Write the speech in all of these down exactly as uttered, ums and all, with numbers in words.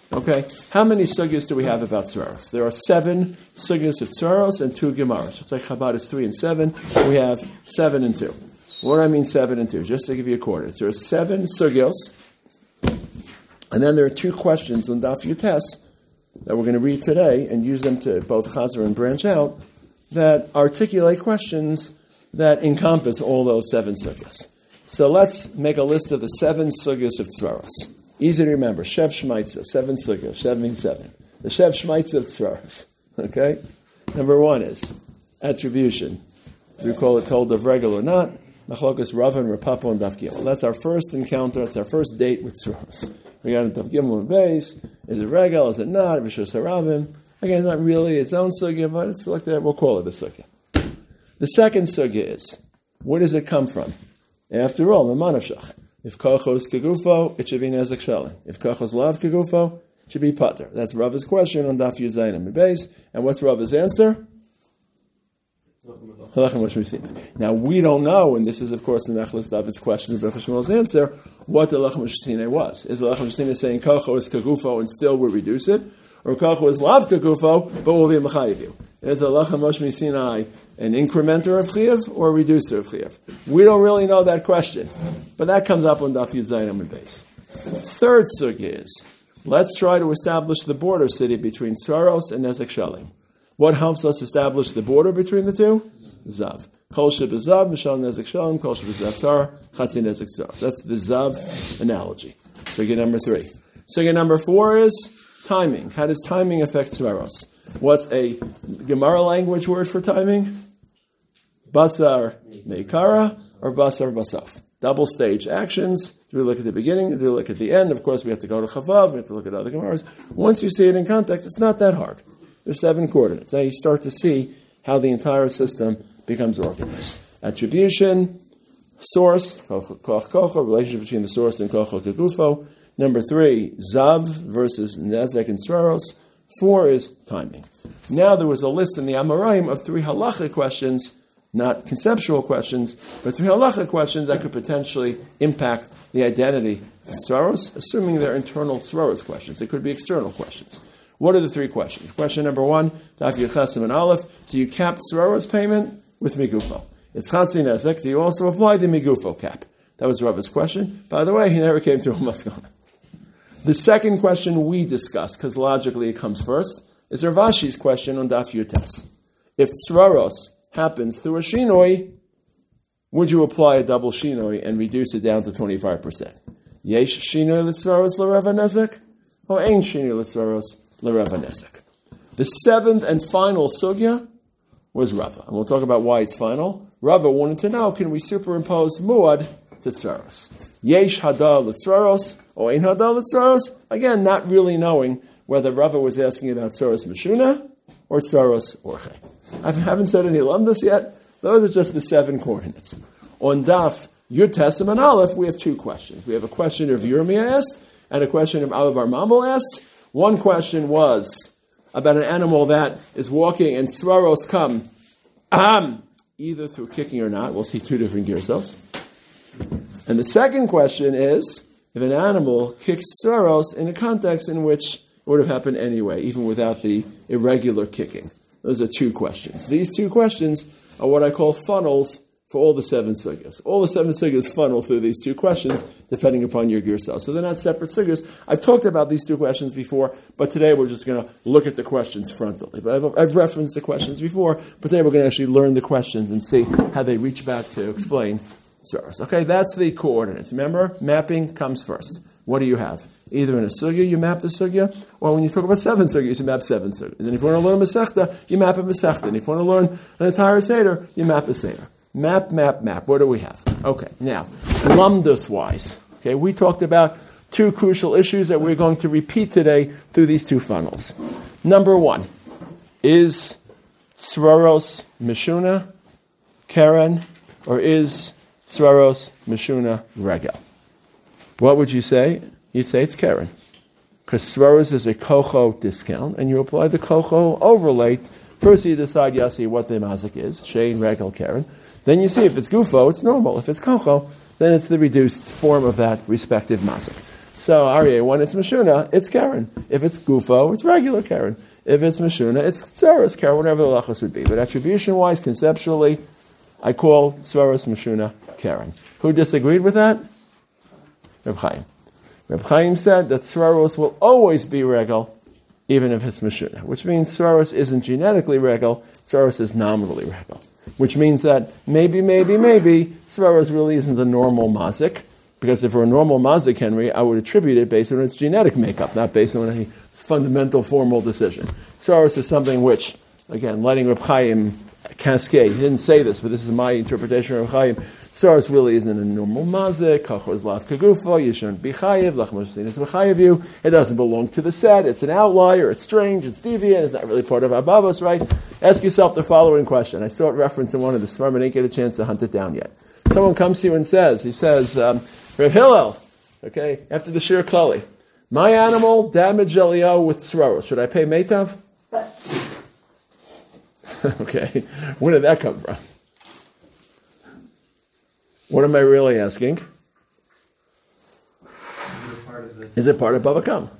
Okay, how many sugyas do we have about tzvaros? There are seven sugyas of tzvaros and two gemaras. It's like Chabad is three and seven. We have seven and two. What do I mean seven and two? Just to give you a coordinates. There are seven sugyos, and then there are two questions on Daf Yutes that we're going to read today and use them to both chazer and branch out that articulate questions that encompass all those seven sugyos. So let's make a list of the seven sugyos of tzvaros. Easy to remember. Shev Shmaitza, seven sugyos. Shev means seven. The Shev Shmaitza of tzvaros. Okay? Number one is attribution. We call it told of regel or not. Machlokas Rav and Rapapo and Daf Gimel. That's our first encounter. It's our first date with tzvaros. We got into Daf Gimel and Beis. Is it regel? Is it not? Rishus Harabim. Again, it's not really its own sugya, but it's like that. We'll call it a sugya. The second sugya is, where does it come from? After all, the manavshach. If kocho is kegufo, it should be nezek shalom. If kocho is lav kegufo, it should be pater. That's Rava's question on Daf Yud Zayin and Beis. And what's Rava's answer? Now we don't know, and this is of course the Nechlas David's question of Rebbe Shmuel's answer, what the Lechem Shusine was. Is the Lechem Shusine saying kocho is kegufo and still we reduce it? Or kocho is lav kegufo, but we'll be mechayiv you? Is a Lechem Moshe Sinai an incrementer of chiyuv or a reducer of chiyuv? We don't really know that question, but that comes up on Daf Yud Zayin and Beis. Third sugya is, let's try to establish the border city between tzvaros and nezek shalim. What helps us establish the border between the two? Zav. Kol shebezav, mishal nezek shalim, kol shebezav tar, chatzi nezek tzvaros. That's the zav analogy. Sugya number three. Sugya number four is timing. How does timing affect tzvaros? What's a Gemara language word for timing? Basar meikara or basar basaf. Double stage actions. Do we look at the beginning? Do we look at the end? Of course, we have to go to Chavav. We have to look at other Gemaras. Once you see it in context, it's not that hard. There's seven coordinates. Now you start to see how the entire system becomes organized. Attribution, source, koch koch, relationship between the source and koch kegufo. Number three, zav versus nezek and tzvaros. Four is timing. Now there was a list in the Amoraim of three halachic questions, not conceptual questions, but three halachic questions that could potentially impact the identity of tzvaros, assuming they're internal tzvaros questions. They could be external questions. What are the three questions? Question number one, Daf Yud Chesem and Aleph, do you cap tzvaros payment with migufo? It's chatzi nezek, do you also apply the migufo cap? That was Rava's question. By the way, he never came to a maskana. The second question we discussed, because logically it comes first, is Rav Ashi's question on Daf Yutes. If tzvaros happens through a shinoi, would you apply a double shinoi and reduce it down to twenty-five percent? Yesh shinoi l'tzvaros l'reva nezek, or ein shinoi l'tzvaros l'reva nezek? The seventh and final sugya was Rava, and we'll talk about why it's final. Rava wanted to know, can we superimpose muad to tzvaros? Yesh hadar l'tzvaros, or ein hadar l'tzvaros? Again, not really knowing whether Rava was asking about tzvaros meshuna or tzvaros orche. I haven't said any lumdus yet. Those are just the seven coordinates. On Daf Yud Tesem and Aleph, we have two questions. We have a question of Yirmiyah asked and a question of Abba Bar Mamel asked. One question was about an animal that is walking and tzvaros come um, either through kicking or not. We'll see two different gearsos. And the second question is if an animal kicks tzvaros in a context in which it would have happened anyway, even without the irregular kicking. Those are two questions. These two questions are what I call funnels for all the seven sugyas. All the seven sugyas funnel through these two questions, depending upon your gearsel. So they're not separate sugyas. I've talked about these two questions before, but today we're just going to look at the questions frontally. But I've, I've referenced the questions before, but today we're going to actually learn the questions and see how they reach back to explain tzvaros. Okay, that's the coordinates. Remember, mapping comes first. What do you have? Either in a sugya, you map the sugya, or when you talk about seven sugyas, you map seven sugyas. And if you want to learn Masechta, you map a Masechta. And if you want to learn an entire Seder, you map a Seder. Map, map, map. What do we have? Okay, now, lumdus-wise, okay, we talked about two crucial issues that we're going to repeat today through these two funnels. Number one, is tzvaros meshuna keren, or is tzvaros meshuna regel? What would you say? You'd say it's keren. Because tzvaros is a kocho discount, and you apply the kocho overlay. First you decide, you see what the mazik is, shein, regel, keren. Then you see if it's gufo, it's normal. If it's kocho, then it's the reduced form of that respective mazik. So, Aryeh, when it's Meshuna, it's Karen. If it's Gufo, it's regular Karen. If it's Meshuna, it's Tsaros Karen, whatever the lachos would be. But attribution-wise, conceptually, I call Tsaros Meshuna Karen. Who disagreed with that? Reb Chaim. Reb Chaim said that Tsaros will always be regal, even if it's Meshuna, which means Tsaros isn't genetically regal, Tsaros is nominally regal. Which means that maybe, maybe, maybe, Tsaros really isn't the normal mazik, because if we're a normal mazik, Henry, I would attribute it based on its genetic makeup, not based on any fundamental formal decision. Tsaros is something which, again, letting Reb Chaim cascade, he didn't say this, but this is my interpretation of Reb Chaim, Tsaros really isn't a normal mazik, Kacho is lav kagufo, you shouldn't be chayiv, lachmash is mechayiv you, it doesn't belong to the set, it's an outlier, it's strange, it's deviant, it's not really part of Abavos, right? Ask yourself the following question. I saw it referenced in one of the Svarim, I didn't get a chance to hunt it down yet. Someone comes to you and says, he says, um, Rav Hillel, okay, after the Shir Klali, my animal damaged Eliyahu with Tzraro. Should I pay Meitav? Okay, where did that come from? What am I really asking? Is it part of Bava Kam?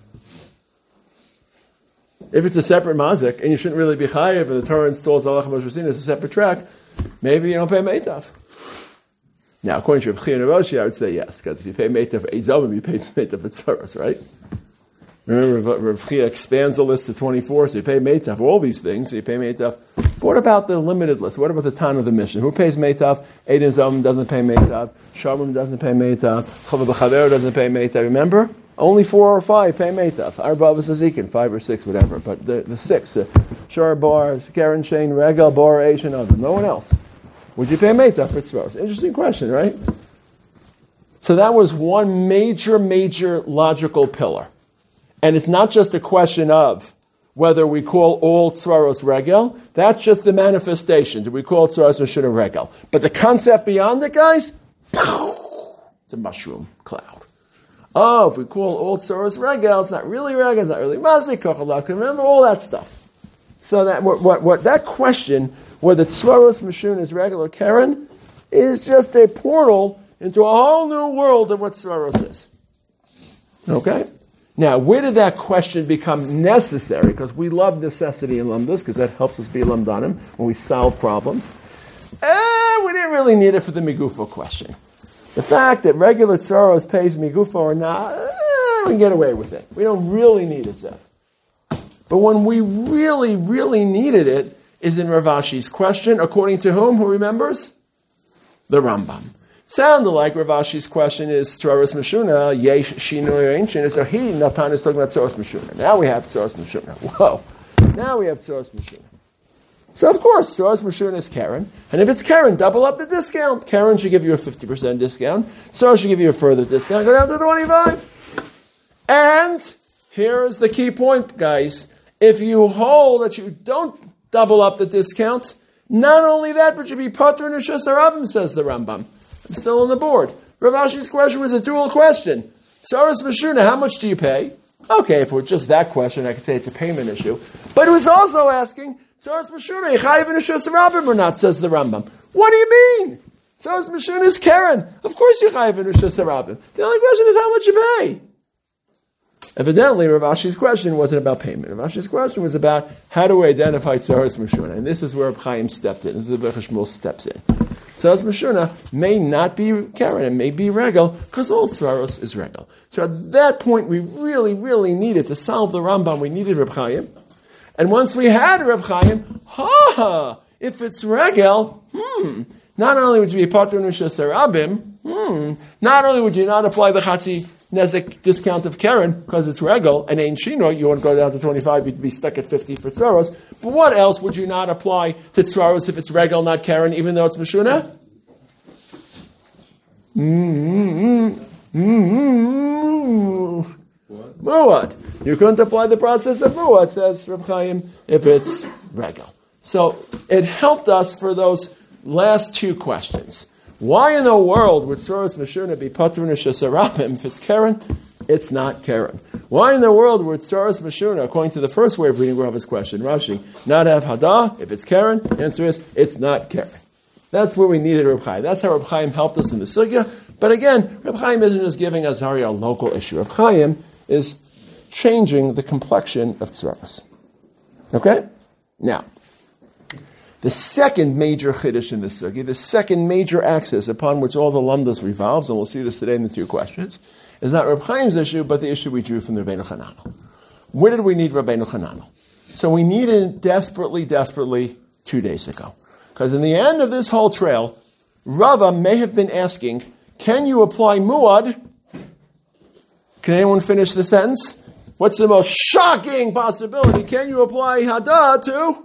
If it's a separate mazik, and you shouldn't really be chayiv, and the Torah installs Allah Moshe as a separate track, maybe you don't pay Meitav. Now, according to Reb Chia and Rashi, I would say yes, because if you pay Meitav for Ezovim, you pay Meitav for Tzaros, right? Remember, Reb Chia expands the list to twenty-four, so you pay Meitav for all these things, so you pay Meitav. But what about the limited list? What about the time of the mission? Who pays Meitav? Eidim Zovim doesn't pay Meitav. Shalom doesn't pay Meitav. Chava B'Chaver doesn't pay Meitav. Remember? Only four or five pay Meitav. Arba V'Sazikin, five or six, whatever. But the, the six, uh, Shar Bar, Karen Shane, Regal, Bar, Aish, and others. No one else. Would you pay Meitav for Tzvaros? Interesting question, right? So that was one major, major logical pillar. And it's not just a question of whether we call all Tzvaros Regel. That's just the manifestation. Do we call Tzvaros Meshuna Regel? But the concept beyond it, guys, it's a mushroom cloud. Oh, if we call all Tzvaros Regel, it's not really Regel, it's not really Mazik, Kochalak, remember all that stuff. So that what, what, what that question, whether Tzvaros Meshuna is Regel or Karen, is just a portal into a whole new world of what Tzvaros is. Okay? Now, where did that question become necessary? Because we love necessity in Lamdas, because that helps us be Lamdanim when we solve problems. Eh, we didn't really need it for the Migufo question. The fact that regular Tzaros pays Migufo or not, eh, we can get away with it. We don't really need it, Zeph. But when we really, really needed it, is in Rav Ashi's question, according to whom? Who remembers? The Rambam. Sounded like Rav Ashi's question is Tzaros Meshuna, Yesh Shinoi Ancient, so he, Natan, is talking about Tzaros Meshuna. Now we have Tzaros Meshuna. Whoa. Now we have Tzaros Meshuna. So of course, Tzaros Meshuna is Karen. And if it's Karen, double up the discount. Karen should give you a fifty percent discount. Tzaros should give you a further discount. Go down to twenty-five. And here's the key point, guys. If you hold that you don't double up the discount, not only that, but you be Pater and Rishus Harabim, says the Rambam. I'm still on the board. Rav Ashi's question was a dual question. Tzaros Meshuna, how much do you pay? Okay, if it was just that question, I could say it's a payment issue. But it was also asking, Tzaros Meshuna, Yechayiv and Rishus Harabim or not, says the Rambam. What do you mean? Tzaros Meshuna is Karen. Of course Yechayiv and Rishus Harabim. The only question is how much you pay. Evidently, Rav Ashi's question wasn't about payment. Rav Ashi's question was about how do we identify Tzaros Meshuna. And this is where Reb Chaim stepped in. This is where Shmuel steps in. Tzaros Meshuna may not be Karen, it may be Regel, because all Tzaros is Regel. So at that point, we really, really needed to solve the Rambam. We needed Reb Chaim. And once we had Reb Chaim, ha, if it's Regel, hmm, not only would you be Pater Rishus Harabim, hmm, not only would you not apply the Chatzi Nezek discount of Karen, because it's Regel, and Ein Shino, you want to go down to twenty-five, you'd be stuck at fifty for Tzaros. But what else would you not apply to Tzaros if it's Regel, not Karen, even though it's Meshuna? Mm-hmm. Mm-hmm. Muad. You couldn't apply the process of Muad, says Reb Chaim, if it's Regel. So it helped us for those last two questions. Why in the world would Tzaros Meshuna be Pater Rishus Harabim if it's Karen? It's not Karen. Why in the world would Tzaros Meshuna, according to the first way of reading Rav's question, Rashi, not have Hadah if it's Karen? The answer is, it's not Karen. That's where we needed Reb Chaim. That's how Reb Chaim helped us in the sugya. But again, Reb Chaim isn't just giving us a local issue. Reb Chaim is changing the complexion of tzvaros. Okay? Now, the second major chiddush in this sugi, the second major axis upon which all the lamdas revolves, and we'll see this today in the two questions, is not Reb Chaim's issue, but the issue we drew from the Rabbeinu Hananel. Where did we need Rabbeinu Hananel? So we needed it desperately, desperately two days ago. Because in the end of this whole trail, Rava may have been asking, can you apply muad? Can anyone finish the sentence? What's the most shocking possibility? Can you apply hada to?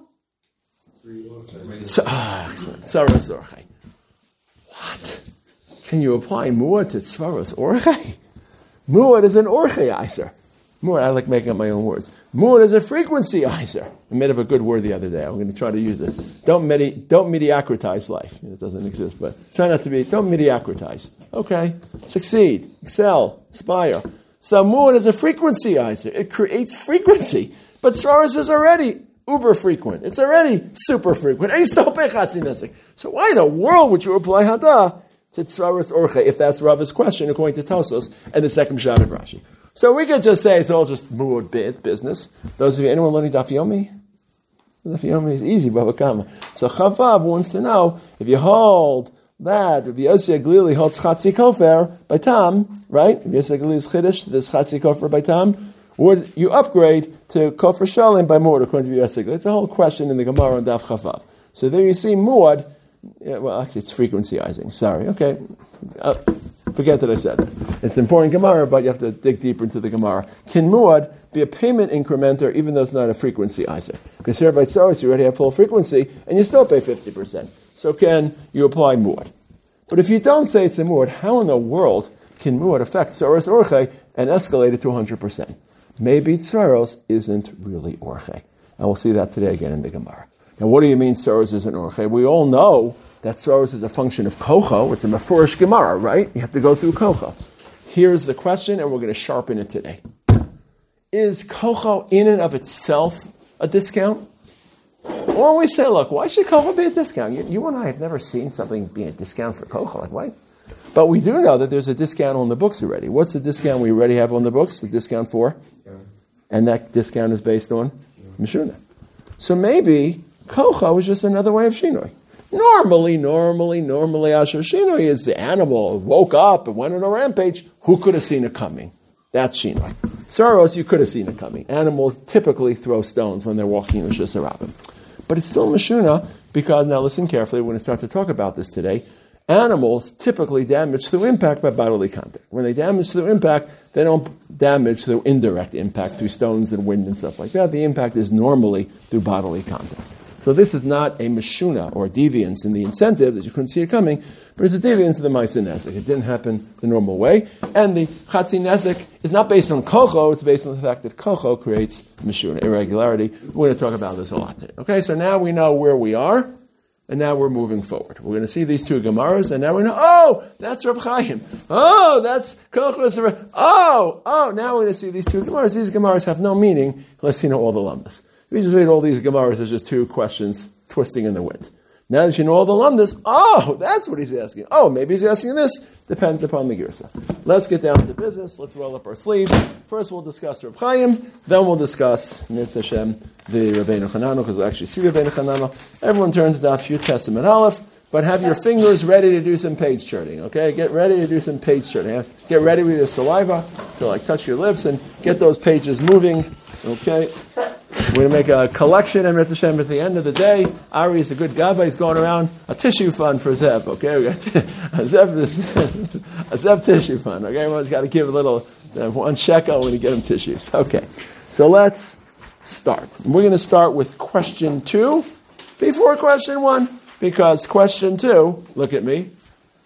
So, ah, excellent. Tzaros orchei. What? Can you apply muad to tzaros orchei? Muad is an orcheizer. Muad, I like making up my own words. Muad is a frequencyizer. I made up a good word the other day. I'm going to try to use it. Don't medi- don't mediocritize life. It doesn't exist, but try not to be, don't mediocritize. Okay. Succeed. Excel. Aspire. So muad is a frequencyizer. It creates frequency. But tzaros is already uber frequent. It's already super frequent. So why in the world would you apply hada to tzaros orchei if that's Rava's question according to Tosos and the second shot of Rashi? So we could just say it's all just muad bid business. Those of you, anyone learning Daf Yomi? Daf Yomi is easy, Baba Kama. So Chavav wants to know if you hold that Rabbi Yossi Aglili holds Chatzi Kofer by Tam, right? Rabbi Yossi Aglili's Chiddush, this Chatzi Kofer by Tam, would you upgrade to Kofer Shalim by Muad according to Rabbi Yossi Aglili? It's a whole question in the Gemara on Daf Chavav. So there you see Muad. Yeah, well, actually, it's frequencyizing. Sorry. Okay. Uh, forget that I said that. It's an important Gemara, but you have to dig deeper into the Gemara. Can muad be a payment incrementer even though it's not a frequencyizer? Because here by tzaros, you already have full frequency, and you still pay fifty percent. So can you apply muad? But if you don't say it's a muad, how in the world can muad affect tzaros orchei and escalate it to one hundred percent? Maybe tzaros isn't really orchei. And we'll see that today again in the Gemara. Now, what do you mean tzaros isn't orchei? We all know that tzaros is a function of kocho. It's a mefurish Gemara, right? You have to go through kocho. Here's the question, and we're going to sharpen it today. Is kocho in and of itself a discount? Or we say, look, why should kocho be a discount? You, you and I have never seen something being a discount for kocho. Like, why? But we do know that there's a discount on the books already. What's the discount we already have on the books? The discount for? Yeah. And that discount is based on? Yeah. Mishuna. So maybe kocho is just another way of shinoi. Normally, normally, normally, Asher Shinoi is the animal woke up and went on a rampage. Who could have seen it coming? That's Shinoi. Tzaros, you could have seen it coming. Animals typically throw stones when they're walking in the Rishus Harabim. But it's still Mishuna because, now listen carefully, we're going to start to talk about this today. Animals typically damage through impact by bodily contact. When they damage through impact, they don't damage through indirect impact, through stones and wind and stuff like that. The impact is normally through bodily contact. So this is not a meshuna or a deviance in the incentive that you couldn't see it coming, but it's a deviance of the ma'aseh nezek. It didn't happen the normal way. And the chatzi nezek is not based on kocho, it's based on the fact that kocho creates meshuna, irregularity. We're going to talk about this a lot today. Okay, so now we know where we are, and now we're moving forward. We're going to see these two Gemaras, and now we know, oh, that's Reb Chaim. Oh, that's kocho. Oh, oh, now we're going to see these two Gemaras. These Gemaras have no meaning unless you know all the lamdas. We just read all these Gemaras as just two questions twisting in the wind. Now that you know all the lamdas, oh, that's what he's asking. Oh, maybe he's asking this. Depends upon the girsa. Let's get down to business. Let's roll up our sleeves. First we'll discuss Reb Chaim. Then we'll discuss, Nitz Hashem, the Rabbeinu Hananel, because we'll actually see Rabbeinu Hananel. Everyone turn to Daf Yud Testament Aleph, but have your fingers ready to do some page turning, okay? Get ready to do some page turning. Get ready with your saliva to like touch your lips and get those pages moving, okay? We're going to make a collection, and Hashem, at the end of the day, Ari is a good gabbai. He's going around a tissue fund for Zev, okay? We got a Zev, a Zev tissue fund, okay? Everyone's got to give a little, uh, one shekel when you get them tissues. Okay, so let's start. We're going to start with question two before question one, because question two, look at me,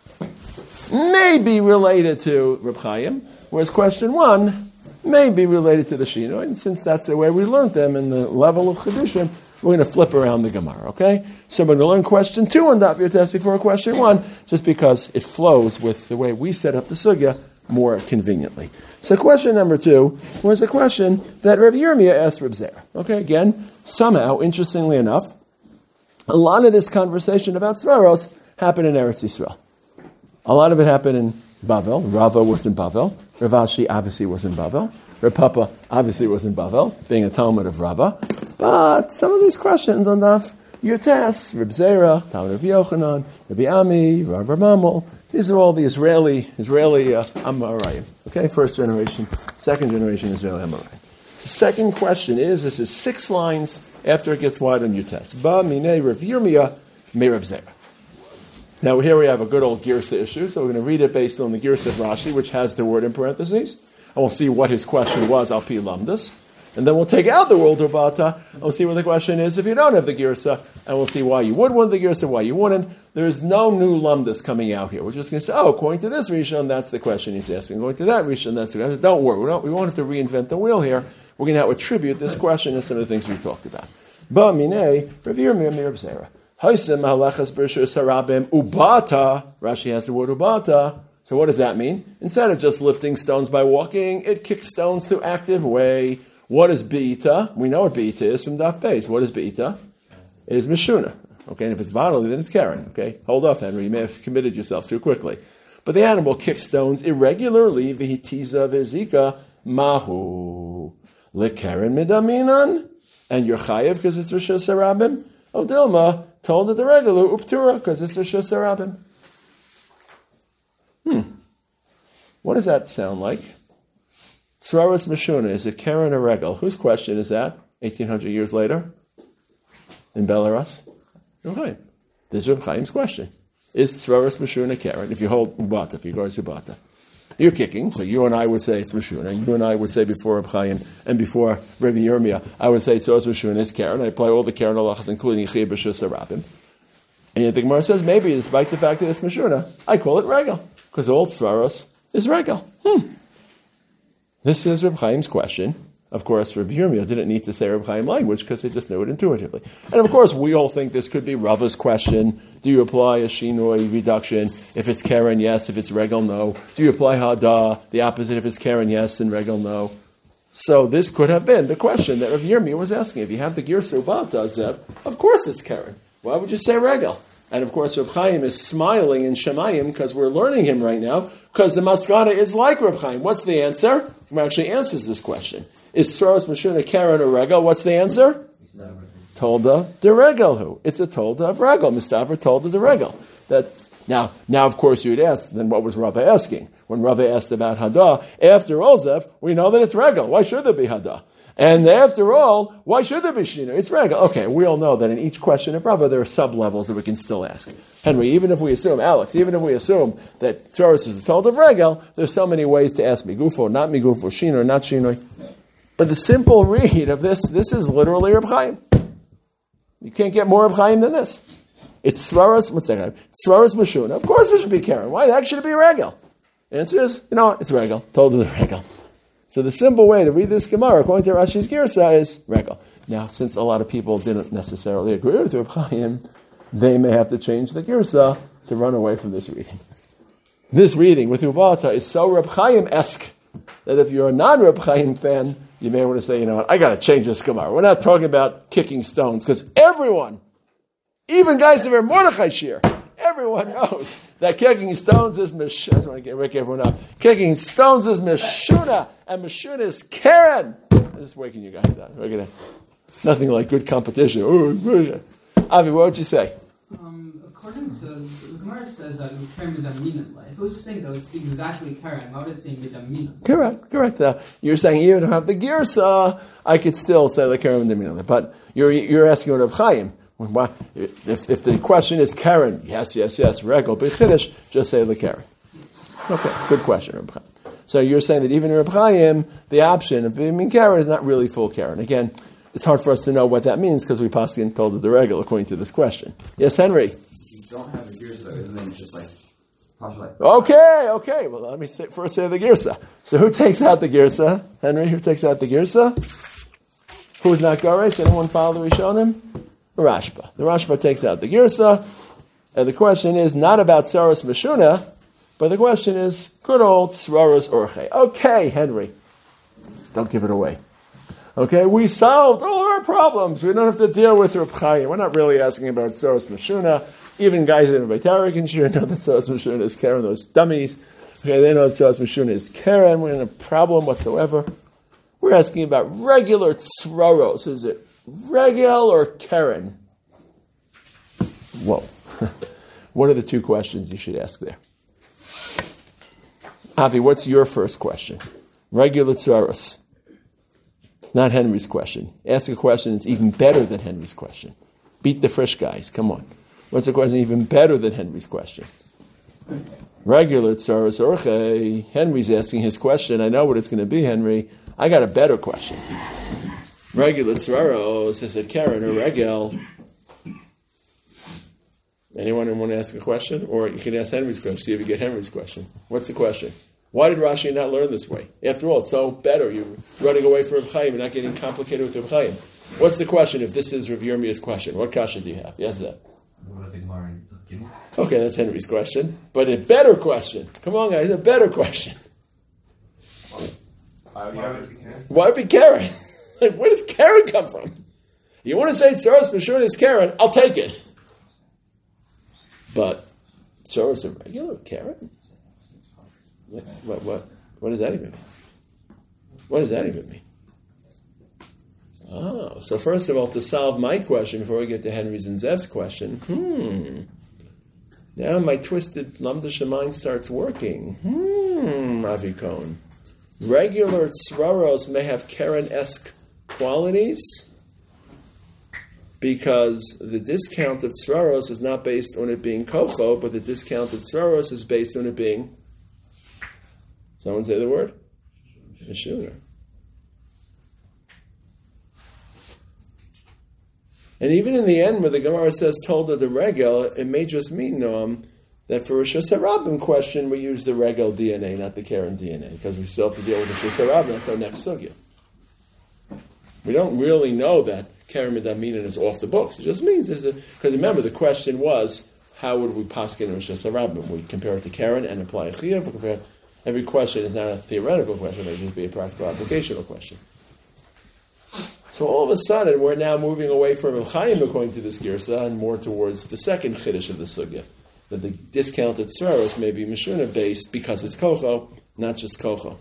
may be related to Reb Chaim, whereas question one may be related to the Shino, and since that's the way we learned them in the level of Chedushim, we're going to flip around the Gemara, okay? So we're going to learn question two on Daf Yud Test before question one, just because it flows with the way we set up the Sugya more conveniently. So question number two was a question that Rav Yirmiyah asked Reb Zera. Okay, again, somehow, interestingly enough, a lot of this conversation about Tzaros happened in Eretz Yisrael. A lot of it happened in Bavel. Rava was in Bavel. Rav Ashi obviously was in Bavel. Rav Papa obviously was in Bavel, being a Talmud of Rava. But some of these questions on Daf Yutes, Reb Zera, Talmud of Yochanan, Rabbi Ami, Rabbi Mamel, these are all the Israeli, Israeli uh, Amoraim. Okay, first generation, second generation Israeli Amoraim. The second question is, this is six lines after it gets wide on Yutes. Ba minei Rav Yirmiyah me Reb Zera. Now here we have a good old Girsa issue, so we're going to read it based on the Girsa of Rashi, which has the word in parentheses, and we'll see what his question was, al pi lamdas, and then we'll take out the word Urbata, and we'll see what the question is if you don't have the Girsa, and we'll see why you would want the Girsa, why you wouldn't. There's no new lamdas coming out here. We're just going to say, oh, according to this Rishon, that's the question he's asking. According to that Rishon, that's the question. Don't worry, we, don't, we won't have to reinvent the wheel here. We're going to have to attribute this question to some of the things we've talked about. Ba minei, Rav Yirmiyah me Reb Zera. Haisem halachas b'rishus harabim ubata. Rashi has the word ubata. So what does that mean? Instead of just lifting stones by walking, it kicks stones through active way. What is beita? We know what beita is from Daf Beis. What is beita? It is mishuna. Okay, and if it's bodily, then it's karen. Okay, hold off, Henry. You may have committed yourself too quickly. But the animal kicks stones irregularly. V'hitiza v'zika mahu lekaren midaminan, and you're chayev because it's rishus harabim. Odilma told it the regular uptura because it's rishus harabim. Hmm. What does that sound like? Tzraras Mishuna, is it Karen or Regal? Whose question is that? eighteen hundred years later? In Belarus? Reb Chaim. This is Reb Chaim's question. Is Tzraras Mishuna Karen? If you hold Ubata, if you go to Ubata. You're kicking, so you and I would say it's Mishuna. You and I would say before Reb Chaim and before Rabbi Yirmiyah, I would say Tzraras Mishuna is Karen. I apply all the Karen halachas, including Chiyuv B'Shus Harabim. And yet the Gemara says, maybe despite the fact that it's Mishuna, I call it Regal. Because all Tzraras is Regal. Hmm. This is Reb Chaim's question. Of course, Rabbi Yirmiyah didn't need to say Reb Chaim language because they just knew it intuitively. And of course, we all think this could be Rava's question. Do you apply a shinoi reduction? If it's Karen, yes. If it's Regal, no. Do you apply Hada? The opposite, if it's Karen, yes, and Regal, no. So this could have been the question that Rabbi Yirmiyah was asking. If you have the Girsa Ubata Zev, of course it's Karen. Why would you say Regal? And of course, Reb Chaim is smiling in Shemayim because we're learning him right now, because the Maskana is like Reb Chaim. What's the answer? He actually answers this question. Is Tzraras Mishuna Karen or Regal? What's the answer? Tolda de Regal. Who? It's a Tolda of Regal. Mistaver Tolda de Regal. That's now. Now, of course, you'd ask. Then, what was Rava asking when Rava asked about Hada? After Olzef, we know that it's Regal. Why should there be Hada? And after all, why should there be Shina? It's Regal. Okay, we all know that in each question of Rava, there are sub-levels that we can still ask. Henry, even if we assume, Alex, even if we assume that Tzoros is told of Regal, there's so many ways to ask Migufo, not Migufo, Shina, not Shina. But the simple read of this, this is literally Reb Chaim. You can't get more Reb Chaim than this. It's Tzoros, what's that? Tzoros Mishuna. Of course it should be Karen. Why? That should be Regal. The answer is, you know, it's Regal. Told of the Regal. So the simple way to read this Gemara, according to Rashi's Girsa, is Regal. Now, since a lot of people didn't necessarily agree with Reb Chaim, they may have to change the Girsa to run away from this reading. This reading with Ubata is so Reb Chaim-esque that if you're a non-Reb Chaim fan, you may want to say, you know what, I got to change this Gemara. We're not talking about kicking stones, because everyone, even guys that are Mordechai Shir, everyone knows that kicking stones is Mishuna. I just want to get, wake everyone up. Kicking stones is Mishuna, and Mishuna is Karen. I'm just waking you guys up. Look at that. Nothing like good competition. Ooh, Avi, what would you say? Um, according to the Gemara says that Karen midamina. If it was saying that it was exactly Karen, how would it say midamina? Correct, correct. Uh, you're saying even if I have the Girsa, I could still say the Karen midamina. But you're you're asking Reb Chaim. If, if the question is Karen, yes, yes, yes, Regal, B'chidish, just say the Karen. Okay, good question, Reb Chaim. So you're saying that even in Reb Chaim, the option of being Karen is not really full Karen. Again, it's hard for us to know what that means because we possibly told it the Regal according to this question. Yes, Henry? You don't have a Girsa, isn't it just like, like... Okay, okay. Well, let me say, first say the Girsa. So who takes out the Girsa? Henry, who takes out the Girsa? Who's not Gares? Anyone follow the Rishonim? The Rashba. The Rashba takes out the Girsa, and the question is not about Tzoros Mishuna, but the question is, good old Tzraros Orche. Okay, Henry. Don't give it away. Okay, we solved all of our problems. We don't have to deal with Reb Chaim. We're not really asking about Tzoros Mishuna. Even guys in Beit Hara can sure know that Tzoros Mishuna is Karen, those dummies. Okay, they know Tsaros Meshuna is Karen. We're in a problem whatsoever. We're asking about regular tzraros. Is it regel or Karen? Whoa. What are the two questions you should ask there? Avi, what's your first question? Regular tzraros. Not Henry's question. Ask a question that's even better than Henry's question. Beat the fresh guys. Come on. What's a question even better than Henry's question? Regular tzaros orche. Henry's asking his question. I know what it's going to be, Henry. I got a better question. Regular tzaros. I said Karen or regel. Anyone want to ask a question? Or you can ask Henry's question. See if you get Henry's question. What's the question? Why did Rashi not learn this way? After all, it's so better. You're running away from Reb Chaim and not getting complicated with Reb Chaim. What's the question if this is Rav Yirmiyah's question? What kasha do you have? Yes, sir. Okay, that's Henry's question. But a better question. Come on, guys, a better question. Why be Karen? Like, where does Karen come from? You want to say Tzaros Meshuna is Karen, I'll take it. But Tzaros a regular Karen? What, what, what, what does that even mean? What does that even mean? Oh, so first of all, to solve my question before we get to Henry's and Zev's question, hmm, now my twisted Lamdasha mind starts working. Hmm, Avi Cohen. Regular tzraros may have Karen-esque qualities because the discount of tzraros is not based on it being kocho, but the discount of tzraros is based on it being, someone say the word? Meshuna. And even in the end, where the Gemara says told of the regel, it may just mean um, that for a Rishus HaRabim question, we use the regel D N A, not the Karen D N A, because we still have to deal with the Rishus HaRabim. That's our next sugya. We don't really know that Karen Midaminan is off the books. It just means there's a, because remember the question was, how would we paskin in Rishus HaRabim? We compare it to Karen and apply a chiyuv. We compare every question is not a theoretical question; it may just be a practical applicational question. So all of a sudden, we're now moving away from Reb Chaim according to this girsa and more towards the second chiddush of the sugya, that the discounted tzraros may be Meshuna based because it's kocho, not just kocho.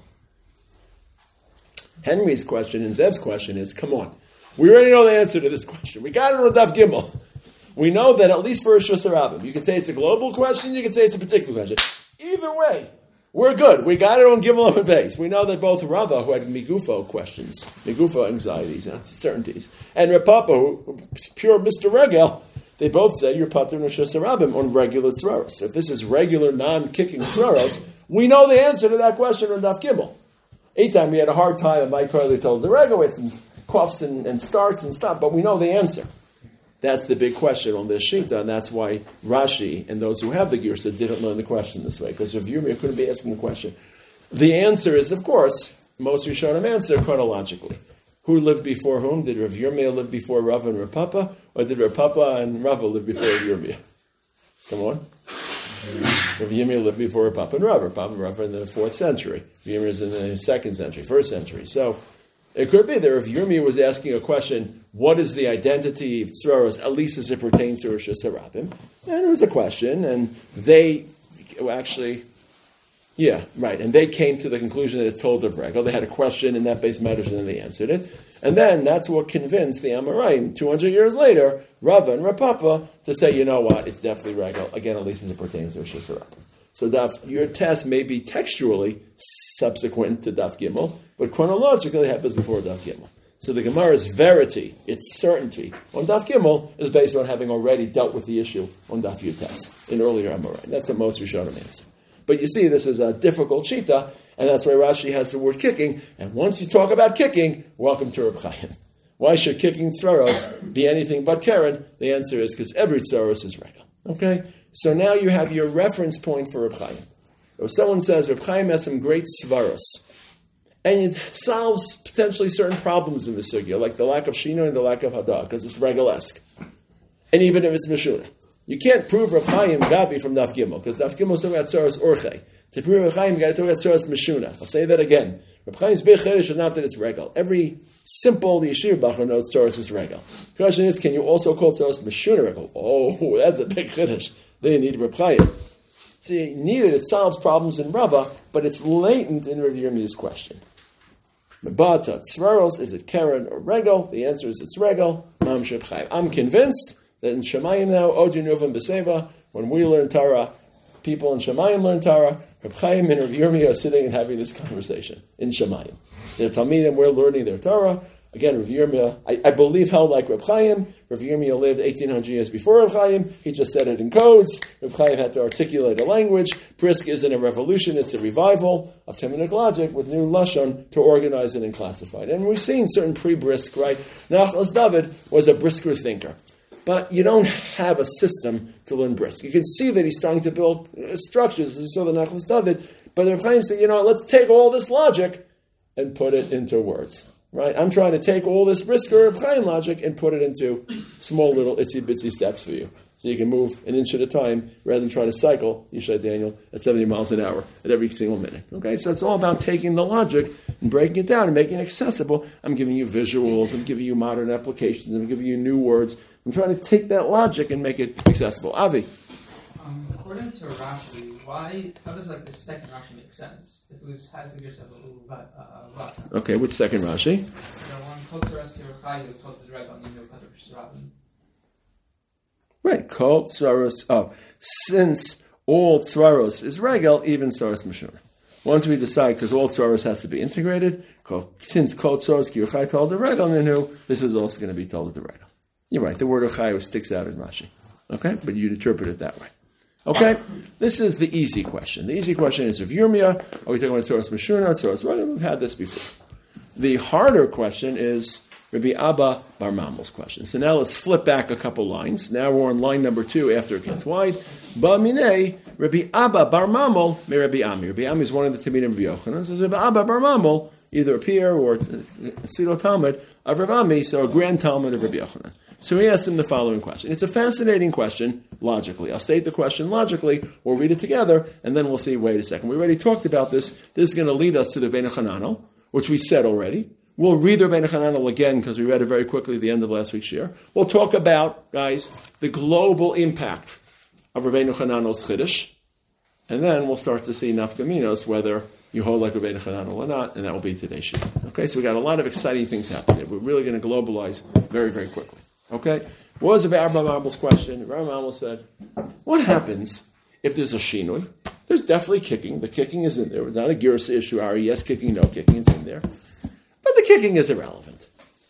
Henry's question and Zev's question is, come on, we already know the answer to this question. We got it on Daf Gimel. We know that at least for a Rishus HaRabim, you can say it's a global question, you can say it's a particular question. Either way, we're good. We got it on Gimel and Beis. We know that both Rava, who had Migufo questions, Migufo anxieties, uncertainties, and Reb Papa, who pure Mister Regel, they both say you're patur Rishus HaRabim on regular tzraros. If this is regular non-kicking tzraros, we know the answer to that question on Daf Gimel. Eight time we had a hard time, and Mike Carly told the Regel with some coughs and, and starts and stuff, but we know the answer. That's the big question on this shita, and that's why Rashi and those who have the girsa didn't learn the question this way, because Rav Yirmiyah couldn't be asking the question. The answer is, of course, most Rishonim answer chronologically. Who lived before whom? Did Rav Yirmiyah live before Rav and Rav Papa, or did Rav Papa and Rav live before Rav Yirmiyah? Come on. Rav Yirmiyah lived before Rav Papa and Rav. Rav Papa and Rav in the fourth century. Rav Yirmiyah is in the second century, first century. So it could be that Rav Yirmiyah was asking a question, what is the identity of tzraros, at least as it pertains to Rishus HaRabim? And it was a question, and they actually, yeah, right, and they came to the conclusion that it's told of Regel. They had a question in that base matters, and then they answered it. And then that's what convinced the Amoraim, two hundred years later, Rava and Rav Papa, to say, you know what, it's definitely Regel, again, at least as it pertains to Rishus HaRabim. So Daf, your test may be textually subsequent to Daf Gimel, but chronologically it happens before Daf Gimel. So the Gemara's verity, its certainty, on Daf Gimel is based on having already dealt with the issue on Daf Yutes in earlier Amorai. That's what most Rishonim answer. But you see, this is a difficult shita, and that's why Rashi has the word kicking. And once you talk about kicking, welcome to Reb Chaim. Why should kicking tzraros be anything but Karen? The answer is because every tzraros is Regel. Okay? So now you have your reference point for Reb Chaim. If someone says Reb Chaim has some great svaros, and it solves potentially certain problems in the sugya, like the lack of shino and the lack of hadah, because it's Regel-esque. And even if it's Meshuna. You can't prove Reb Chaim Gabi from Daf Gimel, because Daf Gimel is talking about Tzaros Orche. To prove Reb Chaim, you got to talk about Tzaros Meshuna. I'll say that again. Reb Chaim's Beit Chedesh is not that it's Regel. Every simple Yeshiva Bachar knows Tzaros is Regel. The question is, can you also call Tzaros Meshuna Regel? Oh, that's a big Chedesh. They need Reb Chaim. So you need it, it solves problems in Rava, but it's latent in Rav Yirmiyah's question. Mebata tzvaros, is it keren or regel? The answer is it's regel. I'm convinced that in Shemayim now, Odu Nuvam B'Seva, when we learn Torah, people in Shemayim learn Torah, Reb Chaim and Rav Yirmiyah are sitting and having this conversation in Shemayim. They're Talmidim, we're learning their Torah. Again, Rav Yirmiyah, I, I believe, held like Reb Chaim. Rav Yirmiyah lived eighteen hundred years before Reb Chaim. He just said it in codes. Reb Chaim had to articulate a language. Brisk isn't a revolution, it's a revival of Talmudic logic with new Lashon to organize it and classify it. And we've seen certain pre-Brisk, right? Nachlas David was a brisker thinker. But you don't have a system to learn Brisk. You can see that he's starting to build structures, as you saw the Nachlas David. But Reb Chaim said, you know, let's take all this logic and put it into words. Right? I'm trying to take all this brisker Reb Chaim logic and put it into small little itsy bitsy steps for you. So you can move an inch at a time rather than trying to cycle, Yishai Daniel, at seventy miles an hour at every single minute. Okay? So it's all about taking the logic and breaking it down and making it accessible. I'm giving you visuals, I'm giving you modern applications, I'm giving you new words. I'm trying to take that logic and make it accessible. Avi. Um, according to Rashi, why, how does like the second Rashi make sense? If it was, has the gears of a uh, Okay, which second Rashi? The one called to rescue Rechai, who told the drag on the new Pater Shirabim. Right, Kol Tzvaros. Oh, since all Tzvaros is regel, even Tzaros Meshuna. Once we decide, because all Tzvaros has to be integrated, since Kol Tzvaros Ki Rechai told the regel, then who? This is also going to be told the regel. You're right, the word Rechai sticks out in Rashi. Okay, but you'd interpret it that way. Okay, this is the easy question. The easy question is, of Yirmiyah, are we talking about Tzaros Meshuna, Tzaros Regel? We've had this before. The harder question is Rabbi Abba Bar Mamel's question. So now let's flip back a couple lines. Now we're on line number two after it gets wide. Ba minei Rabbi Abba Bar Mamel me Rabbi Ami. Rabbi Ami is one of the Talmidim of Rabbi Yochanan. So Rabbi Abba Bar Mamel, either a peer or a pseudo Talmud of Rabbi Ami, so a grand Talmud of Rabbi Yochanan. So he asked him the following question. It's a fascinating question, logically. I'll state the question logically, we'll read it together, and then we'll see, wait a second. We already talked about this. This is going to lead us to the Rebbeinu Chananel, which we said already. We'll read the Rebbeinu Chananel again, because we read it very quickly at the end of last week's year. We'll talk about, guys, the global impact of Rebbeinu Chananel's Chiddush, and then we'll start to see nafkaminos, whether you hold like Rebbeinu Chananel or not, and that will be today's show. Okay, so we got a lot of exciting things happening. We're really going to globalize very, very quickly. Okay? What was Rabbi Mammel's question? Rabbi Mammel said, what happens if there's a shinui? There's definitely kicking. The kicking is in there. It's not a girsa issue. Are yes kicking, no kicking is in there. But the kicking is irrelevant.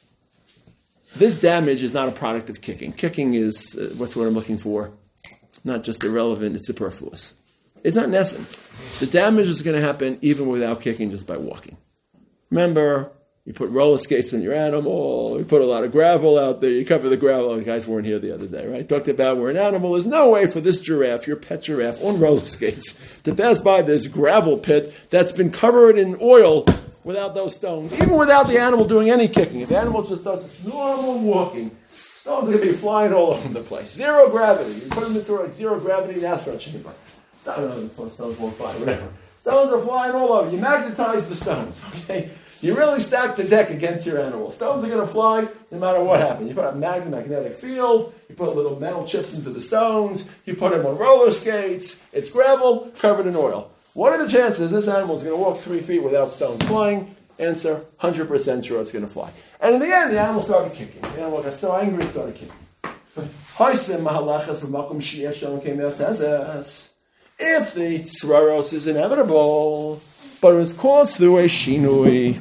This damage is not a product of kicking. Kicking is, uh, what's what I'm looking for? Not just irrelevant, it's superfluous. It's not necessary. The damage is going to happen even without kicking, just by walking. Remember, you put roller skates on your animal, you put a lot of gravel out there, you cover the gravel. The guys weren't here the other day, right? Talked about we're an animal. There's no way for this giraffe, your pet giraffe, on roller skates, to pass by this gravel pit that's been covered in oil without those stones, even without the animal doing any kicking. If the animal just does its normal walking, stones are going to be flying all over the place. Zero gravity. You put them into like zero gravity NASA chamber. Stones won't fly, whatever. Stones are flying all over. You magnetize the stones, okay? You really stack the deck against your animal. Stones are going to fly no matter what happens. You put a mag- magnetic field, you put little metal chips into the stones, you put them on roller skates, it's gravel covered in oil. What are the chances this animal is going to walk three feet without stones flying? Answer, one hundred percent sure it's going to fly. And in the end, the animal started kicking. The animal got so angry, it started kicking. If the tzraros is inevitable, but it was caused through a shinui.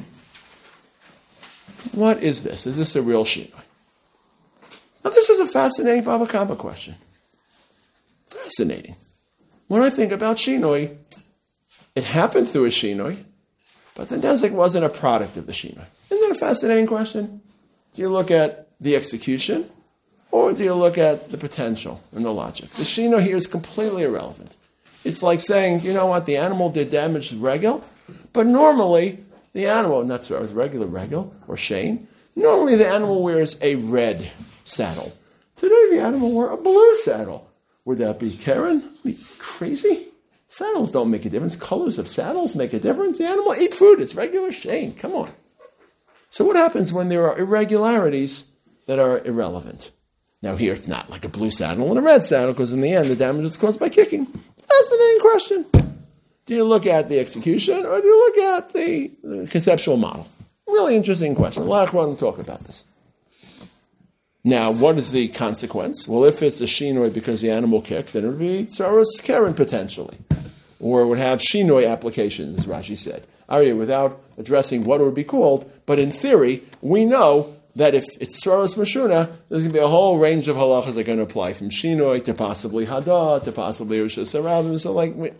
What is this? Is this a real shinui? Now, this is a fascinating Bava Kama question. Fascinating. When I think about shinui, it happened through a shinui, but the nezek wasn't a product of the shinui. Isn't that a fascinating question? Do you look at the execution, or do you look at the potential and the logic? The shinui here is completely irrelevant. It's like saying, you know what, the animal did damage to regel, but normally the animal, not so with regular regel or shane, normally the animal wears a red saddle. Today the animal wore a blue saddle. Would that be Karen? Be crazy? Saddles don't make a difference. Colors of saddles make a difference. The animal ate food. It's regular shane. Come on. So what happens when there are irregularities that are irrelevant? Now here it's not like a blue saddle and a red saddle, because in the end the damage is caused by kicking. fascinating question. Do you look at the execution or do you look at the, the conceptual model? Really interesting question. A lot of people talk about this. Now, what is the consequence? Well, if it's a shinoi because the animal kicked, then it would be tsaros keren potentially. Or it would have shinoi applications, as Rashi said. Arya, without addressing what it would be called, but in theory, we know that if it's tsaros mashuna, there's going to be a whole range of halachas that are going to apply, from shinoi to possibly hada, to possibly rishus harabim, so like... We,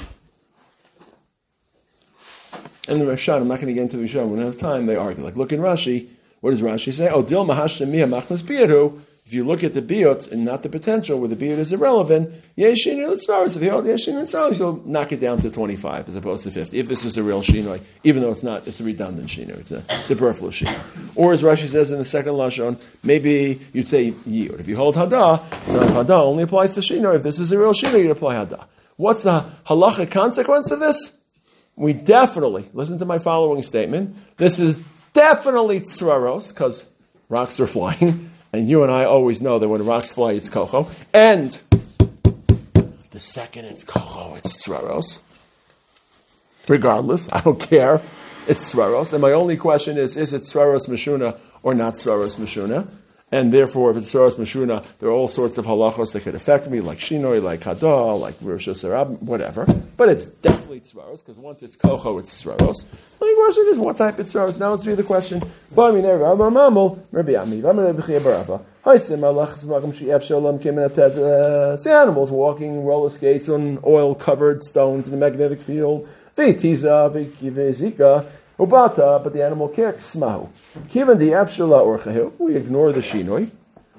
and the Rashad, I'm not going to get into the Rashad, we don't have time, they argue. Like, look in Rashi, what does Rashi say? Oh, dil mahashtem miha machmas biyahu. If you look at the biyot and not the potential, where the biyot is irrelevant, yeshin l'tzvaros. If you hold yeshin l'tzvaros, you'll knock it down to twenty-five as opposed to fifty. If this is a real shinoi, even though it's not, it's a redundant shinoi, it's a superfluous shinoi. Or as Rashi says in the second lashon, maybe you'd say yiyud. If you hold hada, so if hada only applies to shinoi. If this is a real shinoi, you'd apply hada. What's the halachic consequence of this? We definitely, listen to my following statement, this is definitely tzraros, because rocks are flying, and you and I always know that when rocks fly, it's kocho, and the second it's kocho, it's tzraros. Regardless, I don't care, it's tzraros, and my only question is, is it tzraros meshuna or not tzraros meshuna? And therefore, if it's tsaros meshuna, there are all sorts of halachos that could affect me, like shinoi, like hada, like rishus harabim, whatever. But it's definitely tsaros, because once it's kocho, it's tsaros. My question is, what type of tsaros? Now let's read the question. See animals walking roller skates on oil-covered stones in the magnetic field. Ubata, but the animal kicks, smahu. Given the afshala or chahu, we ignore the shinoi.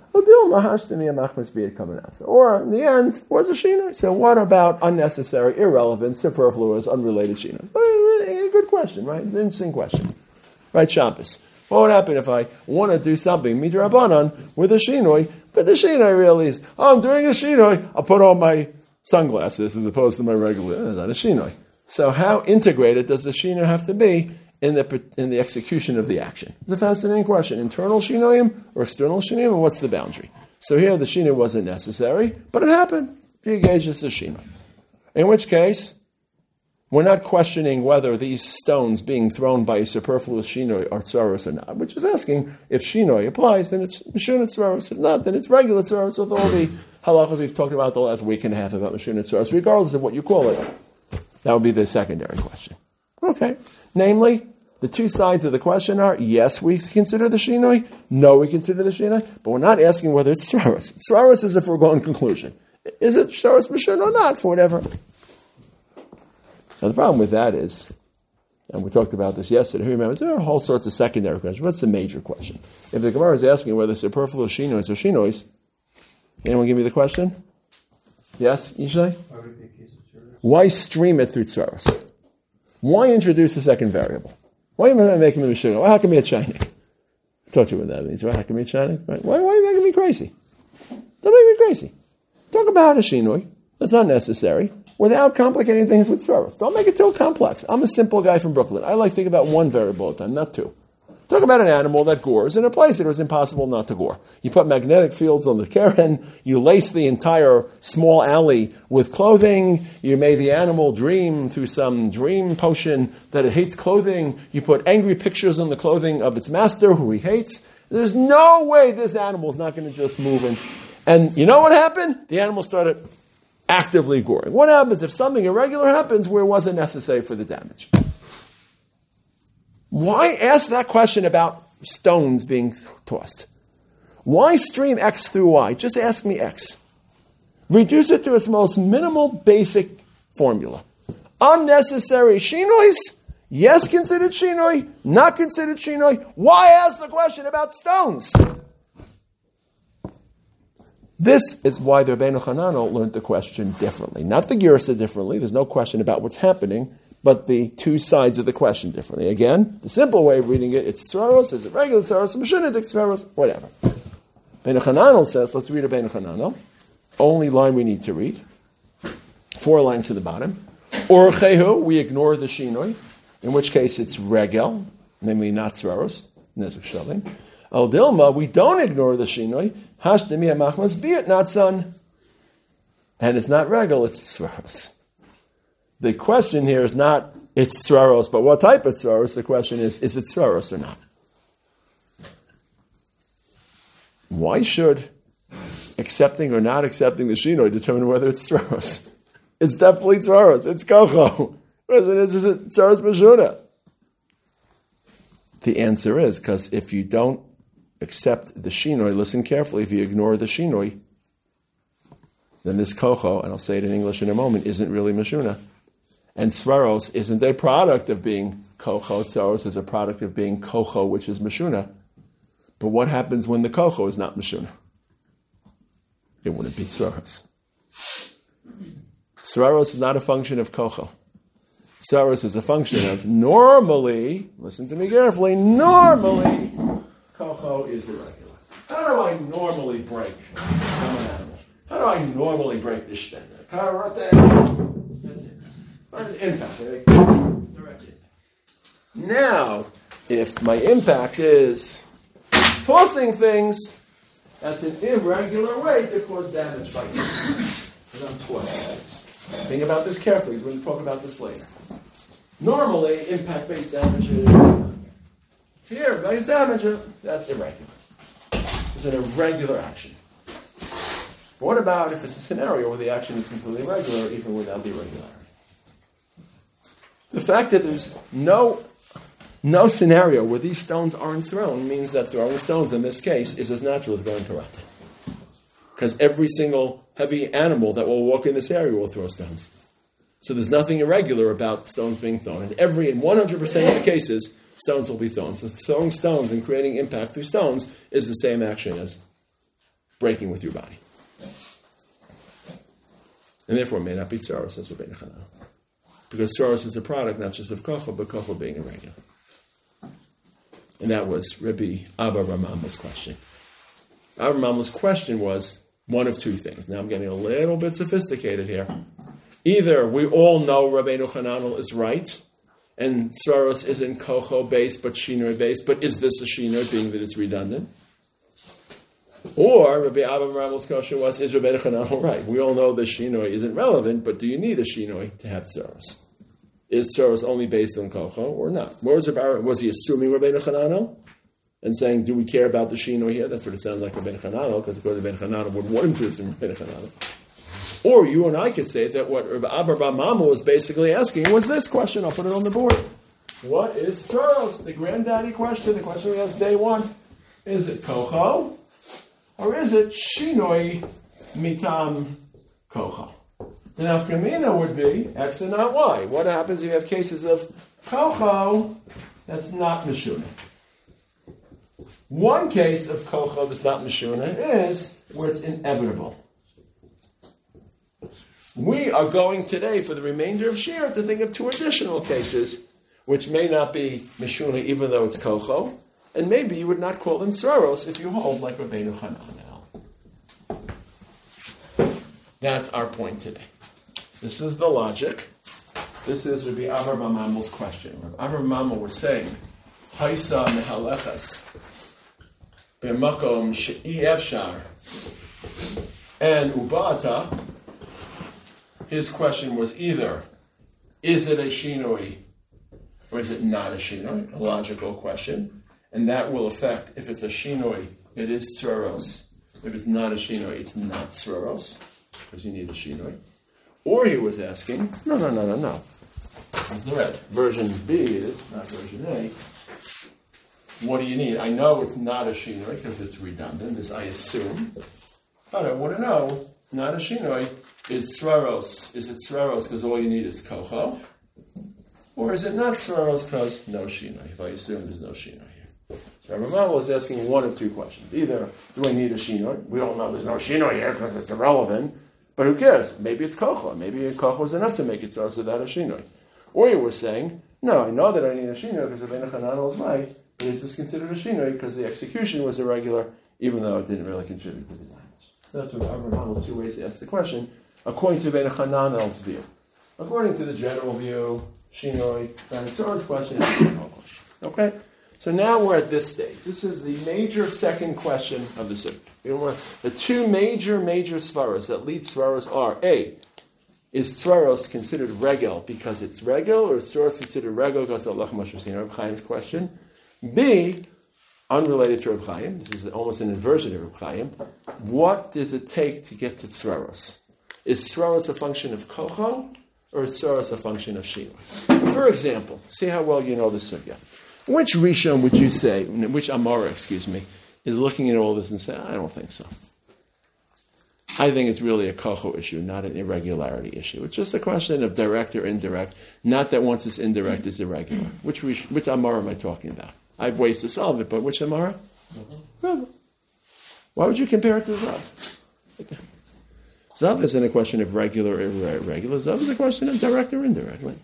Or in the end, what's a shinoi? So what about unnecessary, irrelevant, superfluous, unrelated shinoi? A good question, right? It's an interesting question. Right, Shabbos. What would happen if I want to do something, midrabanan, with a shinoi, but the shinoi really is, oh, I'm doing a shinoi, I'll put on my sunglasses as opposed to my regular, it's not a shinoi. So how integrated does the shinoi have to be in the in the execution of the action? It's a fascinating question. Internal shinoim or external shinoim, and what's the boundary? So here the shinoi wasn't necessary, but it happened. You engage this as shinoi. In which case, we're not questioning whether these stones being thrown by a superfluous shinoi are tzaros or not. We're just asking if shinoi applies, then it's mishun tzaros. If not, then it's regular tzaros with all the halachas we've talked about the last week and a half about mishun tzaros, regardless of what you call it. That would be the secondary question. Okay. Namely, the two sides of the question are, yes, we consider the shinoi, no, we consider the shinoi, but we're not asking whether it's tzaros. Tzaros is a foregone conclusion. Is it tzaros mishun or not, for whatever? Now, the problem with that is, and we talked about this yesterday, who remembers, there are all sorts of secondary questions. What's the major question? If the Gemara is asking whether superfluous shinois or shinois, anyone give me the question? Yes, Yishlai? Why stream it through tzaros? Why introduce a second variable? Why am I making me mishun? Why how can be a shining? I taught you what that means, right? How can be a shining? Right? Why, why are you making me crazy? Don't make me crazy. Talk about a shinoi. That's not necessary. Without complicating things with tzaros. Don't make it too complex. I'm a simple guy from Brooklyn. I like to think about one variable at a time, not two. Talk about an animal that gores in a place that it was impossible not to gore. You put magnetic fields on the keren, you lace the entire small alley with clothing, you made the animal dream through some dream potion that it hates clothing, you put angry pictures on the clothing of its master who he hates. There's no way this animal is not going to just move in. And you know what happened? The animal started actively goring. What happens if something irregular happens where it wasn't necessary for the damage? Why ask that question about stones being tossed? Why stream X through Y? Just ask me X. Reduce it to its most minimal basic formula. Unnecessary shinois? Yes, considered shinoi. Not considered shinoi. Why ask the question about stones? This is why the Rabbeinu Hananel learned the question differently. Not the Girsa differently. There's no question about what's happening, but the two sides of the question differently. Again, the simple way of reading it, it's tzaros, is it regular tzaros, meshunidik tzaros, whatever. Rabbeinu Hananel says, let's read Rabbeinu Hananel. Only line we need to read. Four lines to the bottom. Or chehu, we ignore the shinoi, in which case it's regel, namely not tzaros, nezek shalim. Al dilma, we don't ignore the shinoi, hashdemi hamachmas, be it not son. and it's not regal, it's tzvaros. The question here is not, it's tzvaros, but what type of tzvaros? The question is, is it tzvaros or not? Why should accepting or not accepting the shinoi determine whether it's tzvaros? It's definitely tzvaros. It's kocho. Is it tzvaros b'shuna? The answer is, because if you don't accept the shinoi, listen carefully, if you ignore the shinoi, then this kocho, and I'll say it in English in a moment, isn't really meshuna. And tzvaros isn't a product of being kocho. Tzvaros is a product of being kocho, which is meshuna. But what happens when the kocho is not meshuna? It wouldn't be tzvaros. Tzvaros is not a function of kocho. Tzvaros is a function of normally, listen to me carefully, normally, kocho is irregular. How do I normally break? I'm an animal. How do I normally break this thing? That's it. An impact. Direct impact. Now, if my impact is tossing things, that's an irregular way to cause damage by you. Because I'm tossing things. Think about this carefully, because we're going to talk about this later. Normally, impact-based damage is here, base damage, that's irregular. It's an irregular action. But what about if it's a scenario where the action is completely regular, even without the irregularity? The fact that there's no no scenario where these stones aren't thrown means that throwing stones in this case is as natural as going karate. Because every single heavy animal that will walk in this area will throw stones. So there's nothing irregular about stones being thrown. In every, in one hundred percent of the cases, stones will be thrown. So throwing stones and creating impact through stones is the same action as breaking with your body. And therefore it may not be tzaros as Rabbeinu Chananel. Because tzaros is a product not just of kocho, but kocho being irregular. And that was Rabbi Abba Ramama's question. Abba Ramama's question was one of two things. Now I'm getting a little bit sophisticated here. Either we all know Rabbeinu Chananel is right, and tzaros isn't kocho based but shinoi based, but is this a shinoi, being that it's redundant? Or Rabbi Abba Ramama's question was, is Rabbeinu Chananel right? We all know the shinoi isn't relevant, but do you need a shinoi to have tzaros? Is tzaros only based on kocho or not? What was, about, was he assuming Rabbeinu Chananel and saying, do we care about the shinoi here? That's what it sounds like Rabbeinu Chananel, because of course Rabbeinu Chananel would want him to assume Rabbeinu Chananel. Or you and I could say that what Rabbi Abba Ramama was basically asking was this question. I'll put it on the board. What is tzaros? The granddaddy question, the question we asked day one. Is it kocho? Or is it shinoi mitam kocho? The nafkamina would be X and not Y. What happens if you have cases of kocho that's not meshuna? One case of kocho that's not meshuna is where it's inevitable. We are going today, for the remainder of Shir, to think of two additional cases, which may not be meshuna even though it's kocho, and maybe you would not call them tzaros if you hold like Rabbeinu Chananel. That's our point today. This is the logic. This is Rabbi Abba Ramama's question. Rabbi Abba Ramama was saying, Haisa mehalechas b'makom she'i efshar and ubata. His question was either, is it a shinoi or is it not a shinoi? A logical question. And that will affect, if it's a shinoi, it is tzaros. If it's not a shinoi, it's not tzaros, because you need a shinoi. Or he was asking, no, no, no, no, no. This is the red. Version B is, not version A. What do you need? I know it's not a shinoi because it's redundant, this I assume. But I want to know, not a shinoi, is tzvaros. Is it tzvaros because all you need is kocho? Or is it not tzvaros because no shinoi? If I assume there's no shinoi here. So Rabbi Mama was asking one of two questions. Either, do I need a shinoi? We don't know there's no shinoi here because it's irrelevant. But who cares? Maybe it's kocho. Maybe a kocho is enough to make it tzvaros without a shinoi. Or you were saying, no, I know that I need a shinoi because Rabbeinu Chananel is right, but is this considered a shinoi because the execution was irregular, even though it didn't really contribute to the damage? So that's what Rabbi Mama's two ways to ask the question, according to Rabbeinu Chananel's view. According to the general view, shinoi, and tzaros question is okay? So now we're at this stage. This is the major second question of the sugya. The two major, major svaros that lead svaros are, A, is svaros considered regel because it's regel, or is svaros considered regel because of Allah Moshe Rabbeinu? Reb Chaim's question. B, unrelated to Reb Chaim, this is almost an inversion of Reb Chaim, what does it take to get to svaros? Is svaros a function of kocho, or is svaros a function of shila? For example, see how well you know the sugya. Which Rishon would you say, which Amara, excuse me, is looking at all this and saying, I don't think so. I think it's really a kocho issue, not an irregularity issue. It's just a question of direct or indirect, not that once it's indirect, it's irregular. Which Rish, which Amara am I talking about? I have ways to solve it, but which Amara? Mm-hmm. Why would you compare it to Zav? Okay. Zav isn't a question of regular or irregular. Zav is a question of direct or indirect. Right?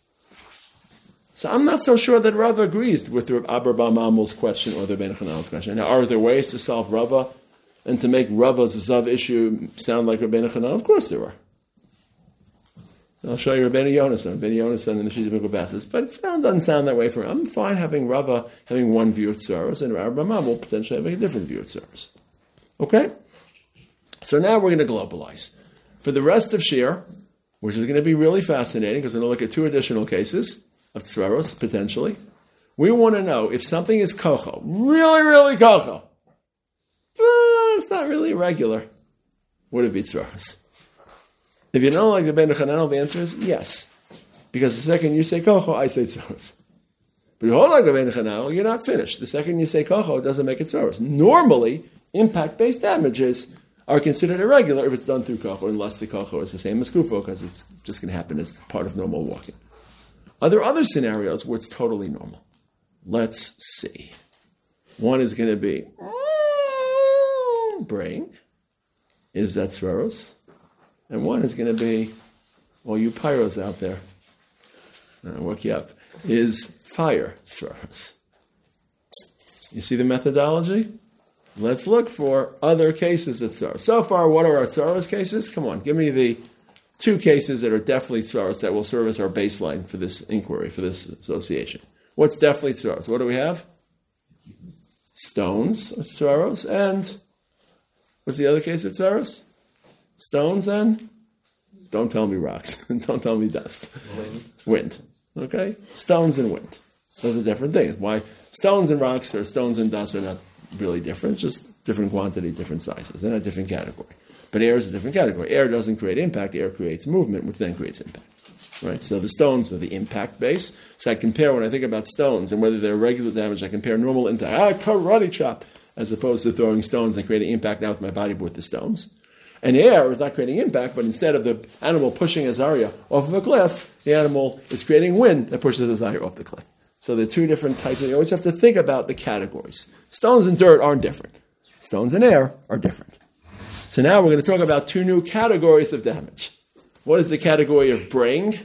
So I'm not so sure that Rava agrees with the Abba Bar Mamul's question or the Ben Chananel's question. Now, are there ways to solve Rava and to make Rava's Zav issue sound like Rabbeinu Chananel? Of course there are. I'll show you Rabbeinu Yonasan, Rabbeinu Yonasan in the Shita B'Kol Basses, but it sound, doesn't sound that way for him. I'm fine having Rava having one view of Tzaros and Abba Bar Mamul potentially having a different view of Tzaros. Okay? So now we're going to globalize. For the rest of Shir, which is going to be really fascinating because we're going to look at two additional cases of tzvaros, potentially. We want to know if something is kocho, really, really kocho. Uh, it's not really regular. Would it be tzvaros? If you don't like the Ben Chananel, the answer is yes. Because the second you say kocho, I say tzvaros. But you hold like the Ben Chananel, you're not finished. The second you say kocho, it doesn't make it tzvaros. Normally, impact-based damages are considered irregular if it's done through kocho, unless the kocho is the same as kufo, because it's just going to happen as part of normal walking. Are there other scenarios where it's totally normal? Let's see. One is going to be brain. Is that tzvaros? And one is going to be, well, you pyros out there, I'll work you up, is fire tzvaros. You see the methodology? Let's look for other cases of tzvaros. So far, what are our tzvaros cases? Come on, give me the two cases that are definitely tzvaros that will serve as our baseline for this inquiry, for this association. What's definitely tzvaros? What do we have? Stones, tzvaros, and what's the other case of tzvaros? Stones and, don't tell me rocks, don't tell me dust. Wind. Wind, okay? Stones and wind. Those are different things. Why? Stones and rocks or stones and dust are not really different, just different quantity, different sizes. They're not a different category. But air is a different category. Air doesn't create impact. Air creates movement, which then creates impact. Right? So the stones are the impact base. So I compare, when I think about stones and whether they're regular damage, I compare normal impact, ah, karate chop, as opposed to throwing stones and creating impact now with my body, but with the stones. And air is not creating impact, but instead of the animal pushing Azaria off of a cliff, the animal is creating wind that pushes Azaria off the cliff. So there are two different types. You always have to think about the categories. Stones and dirt aren't different. Stones and air are different. So now we're going to talk about two new categories of damage. What is the category of braying?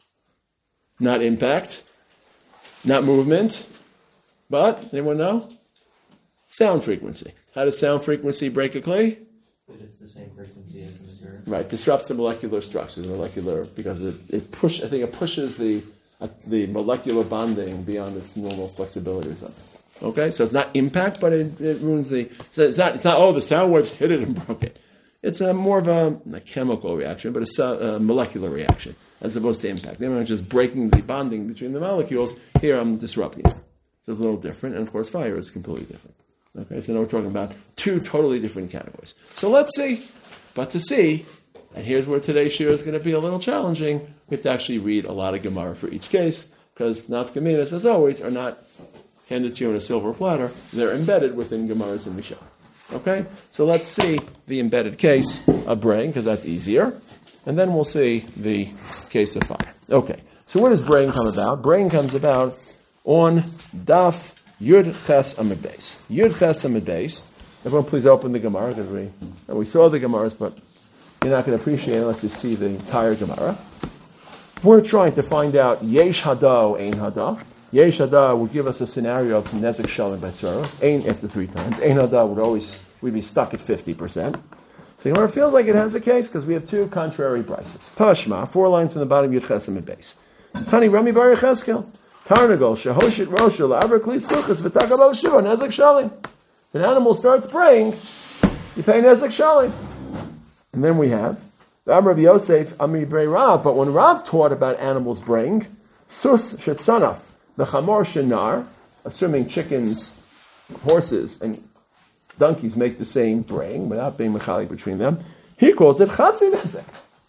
Not impact, not movement, but, anyone know? Sound frequency. How does sound frequency break a clay? It's the same frequency as the dirt. Right, disrupts the molecular structures, molecular, because it, it push. I think it pushes the uh, the molecular bonding beyond its normal flexibility or something. Okay, so it's not impact, but it, it ruins the. So it's not. It's not. Oh, the sound waves hit it and broke it. It's a more of a, a chemical reaction, but a, a molecular reaction as opposed to impact. I'm not just breaking the bonding between the molecules. Here, I'm disrupting it. So it's a little different, and of course, fire is completely different. Okay, so now we're talking about two totally different categories. So let's see, but to see, and here's where today's shir is going to be a little challenging. We have to actually read a lot of Gemara for each case because nafkaminas, as always, are not handed to you on a silver platter. They're embedded within Gemaras and Mishnah. Okay? So let's see the embedded case of braying, because that's easier. And then we'll see the case of fire. Okay. So where does braying come about? Braying comes about on Daf Yud Ches Amud Beis. Yud Ches Amud Beis. Everyone please open the Gemara, because we, we saw the Gemaras, but you're not going to appreciate it unless you see the entire Gemara. We're trying to find out Yesh Hada, Ein Hada. Yesh Hada would give us a scenario of Nezek Shalom by Tzaros. Ein after three times. Ein Hada would always, we'd be stuck at fifty percent. So it feels like it has a case because we have two contrary prices. Tashma, four lines from the bottom, Yud Ches Amud Beis. Tani Rami Bar Yecheskel. Tarnagol, shehoshit roshel, avrakli suchas, v'takabel shiva, nezek shalim. If an animal starts braying, you pay nezek shalim. And then we have the Amar of Yosef, Ami Brei Rav. But when Rav taught about animals braying, sus shetzanaf, the chamor shenar, assuming chickens, horses, and donkeys make the same braying without being mechalik between them, he calls it chatzin hezek.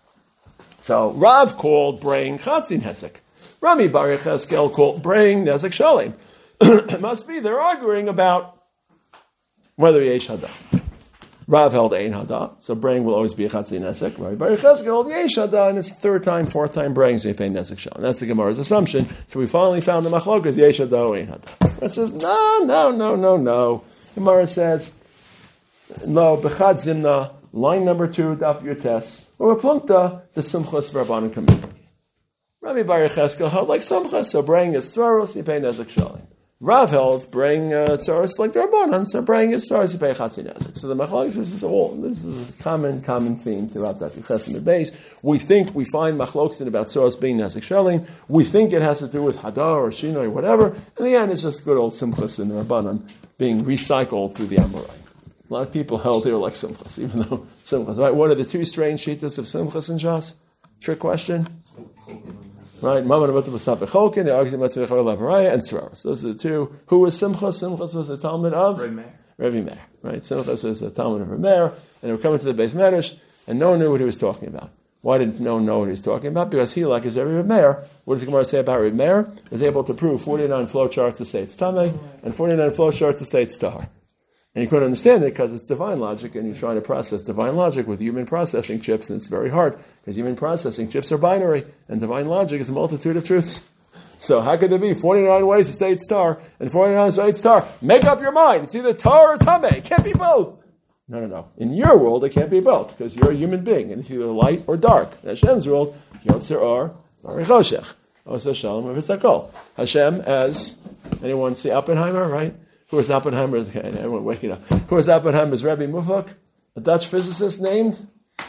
So Rav called braying chatzin hezek. Rami Bar Yecheskel called braying nezek shalim. It must be they're arguing about whether yesh hada. Rav held ein hada, so braying will always be a chatzin nesek. Rami Bar Yecheskel held yesh hada, and it's third time, fourth time braying, so you pay nesek shalim. That's the Gemara's assumption. So we finally found the machlokas yesh hada or ein hada. It says no, no, no, no, no. Gemara says no. Bechad zimna, line number two, daf yotes, or plunkta the simchas v'rabbanan kamim. Rami Bar Yecheskel held like simchas, so braying is tzaros, you pay nesek shalim. Rav held braying uh, tzaros like the Rabbanan, so braying is tzaros, you pay chatzin nesek. So the machlokes, this is all, this is a common, common theme throughout that Yecheskel and base. We think we find machlokes in about tzaros being nesek shalim. We think it has to do with hadar or shino or whatever. In the end, it's just good old simchas and the Rabbanan being recycled through the Amorai. A lot of people held here like simchas, even though simchas. Right? What are the two strange shitas of simchas and shas? Trick question. Right, Maman about the Masap Cholkin, the Agzim Matzvich Lavaraya, and Sraros. Those are the two. Who was Simchas? Simchas was the Talmud of Revi Meir. Right, Simchas was the Talmud of Revi Meir, and they were coming to the Beis Medrash, and no one knew what he was talking about. Why didn't no one know what he was talking about? Because he, like his Revi Meir, what does the Gemara say about Revi Meir? Was able to prove forty-nine flowcharts to say it's Tameh, and forty-nine flowcharts to say it's Tahar. And you couldn't understand it because it's divine logic, and you're trying to process divine logic with human processing chips, and it's very hard, because human processing chips are binary, and divine logic is a multitude of truths. So how could there be forty-nine ways to say it's tar, and forty-nine ways to say it's tar? Make up your mind. It's either tar or tameh. It can't be both. No, no, no. In your world, it can't be both, because you're a human being, and it's either light or dark. In Hashem's world, Yotzer or Barichoshech. Osa Shalom or Vitzakol. Hashem as, anyone see Oppenheimer, right? Who was Oppenheimer? Okay, everyone waking up. Who was Oppenheimer's Rebbe Mufak? A Dutch physicist named?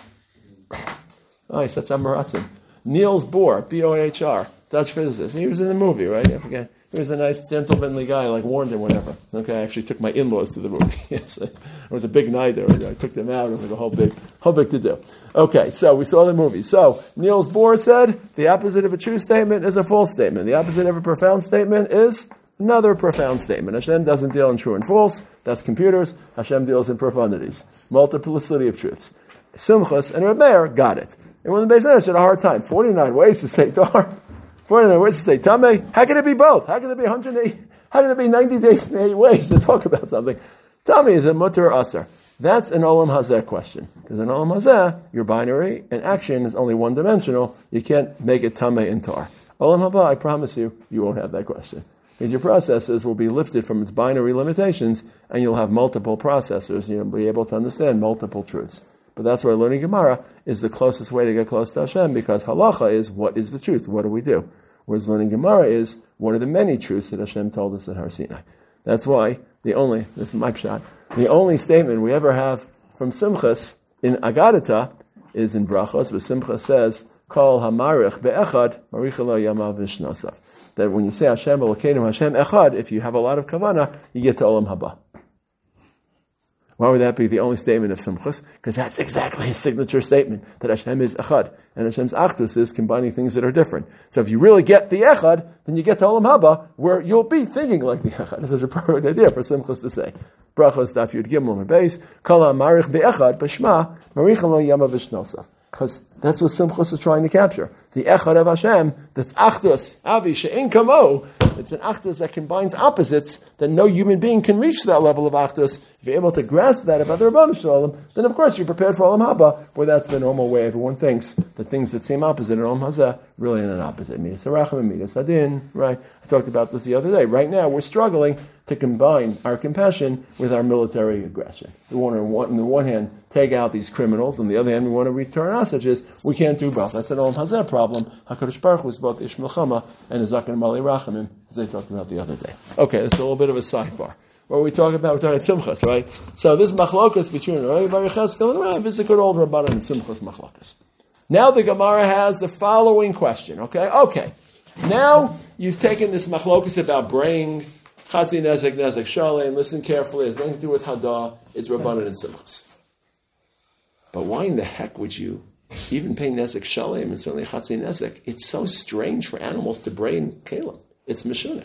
Oh, he's such a Maratzim. Niels Bohr, B O H R, Dutch physicist. He was in the movie, right? I forget. He was a nice, gentlemanly guy, like warned him, whatever. Okay, I actually took my in-laws to the movie. Yes, it was a big night there. I took them out. It was a whole big, whole big to do. Okay, so we saw the movie. So Niels Bohr said the opposite of a true statement is a false statement. The opposite of a profound statement is another profound statement. Hashem doesn't deal in true and false. That's computers. Hashem deals in profundities. Multiplicity of truths. Simchas and Reb Meir got it. And when the Beis Medrash had a hard time, forty-nine ways to say tar, forty-nine ways to say tameh. How can it be both? How can there be one hundred eight? How can there be ninety-eight ways to talk about something? Tameh is a mutter asar. That's an olam hazeh question. Because in olam hazeh, your binary and action is only one dimensional. You can't make it tameh and tar. Olam haba, I promise you, you won't have that question. Because your processes will be lifted from its binary limitations, and you'll have multiple processors, and you'll be able to understand multiple truths. But that's why learning Gemara is the closest way to get close to Hashem, because halacha is, what is the truth? What do we do? Whereas learning Gemara is, what are the many truths that Hashem told us at Har Sinai? That's why the only, this is my pshat, the only statement we ever have from Simchas in Agadata is in Brachos, where Simchas says, Kol hamarich be'echad, marichalo yamav v'shnosav. That when you say Hashem Elokeinu Hashem Echad, if you have a lot of kavanah, you get to Olam Haba. Why would that be the only statement of Simchus? Because that's exactly his signature statement, that Hashem is Echad. And Hashem's Achdus is combining things that are different. So if you really get the Echad, then you get to Olam Haba, where you'll be thinking like the Echad. That's a perfect idea for Simchus to say. Brachos daf yud gimel mebeis, kol ha'marich be'echad, b'shma, marichem lo yama v'shnosaf. Because that's what Simchus is trying to capture. The Echad of Hashem, that's Achdus, Avi, She'en Kamo. It's an Achdus that combines opposites, that no human being can reach that level of Achdus. If you're able to grasp that about the Rabbanu Shalom, then of course you're prepared for Olam Haba, where that's the normal way everyone thinks, that things that seem opposite in Olam Hazeh, really in an opposite. Midas Harachim and Midas Adin, right? I talked about this the other day. Right now, we're struggling to combine our compassion with our military aggression. We want to, on the one hand, take out these criminals, on the other hand, we want to return hostages. We can't do both. That's an Olam Hazeh problem. HaKadosh Baruch Hu is both Ish Milchama and Zaken Mali Rachamim, as I talked about the other day. Okay, that's a little bit of a sidebar. What are we talking about? We're talking about Simchas, right? So this is machlokas between Rabbi Bar Yecheskel and Rav. It's a good old Rabbanan and Simchas machlokas. Now the Gemara has the following question, okay? Okay. Now you've taken this machlokus about braying, Chatzi Nezek, Nezek Shalem, listen carefully, it's nothing to do with Hadah, it's Rabbanan and Simchas. But why in the heck would you even pay Nezek Shalem and certainly Chatzi Nezek? It's so strange for animals to bray in Kalim. It's Meshuna.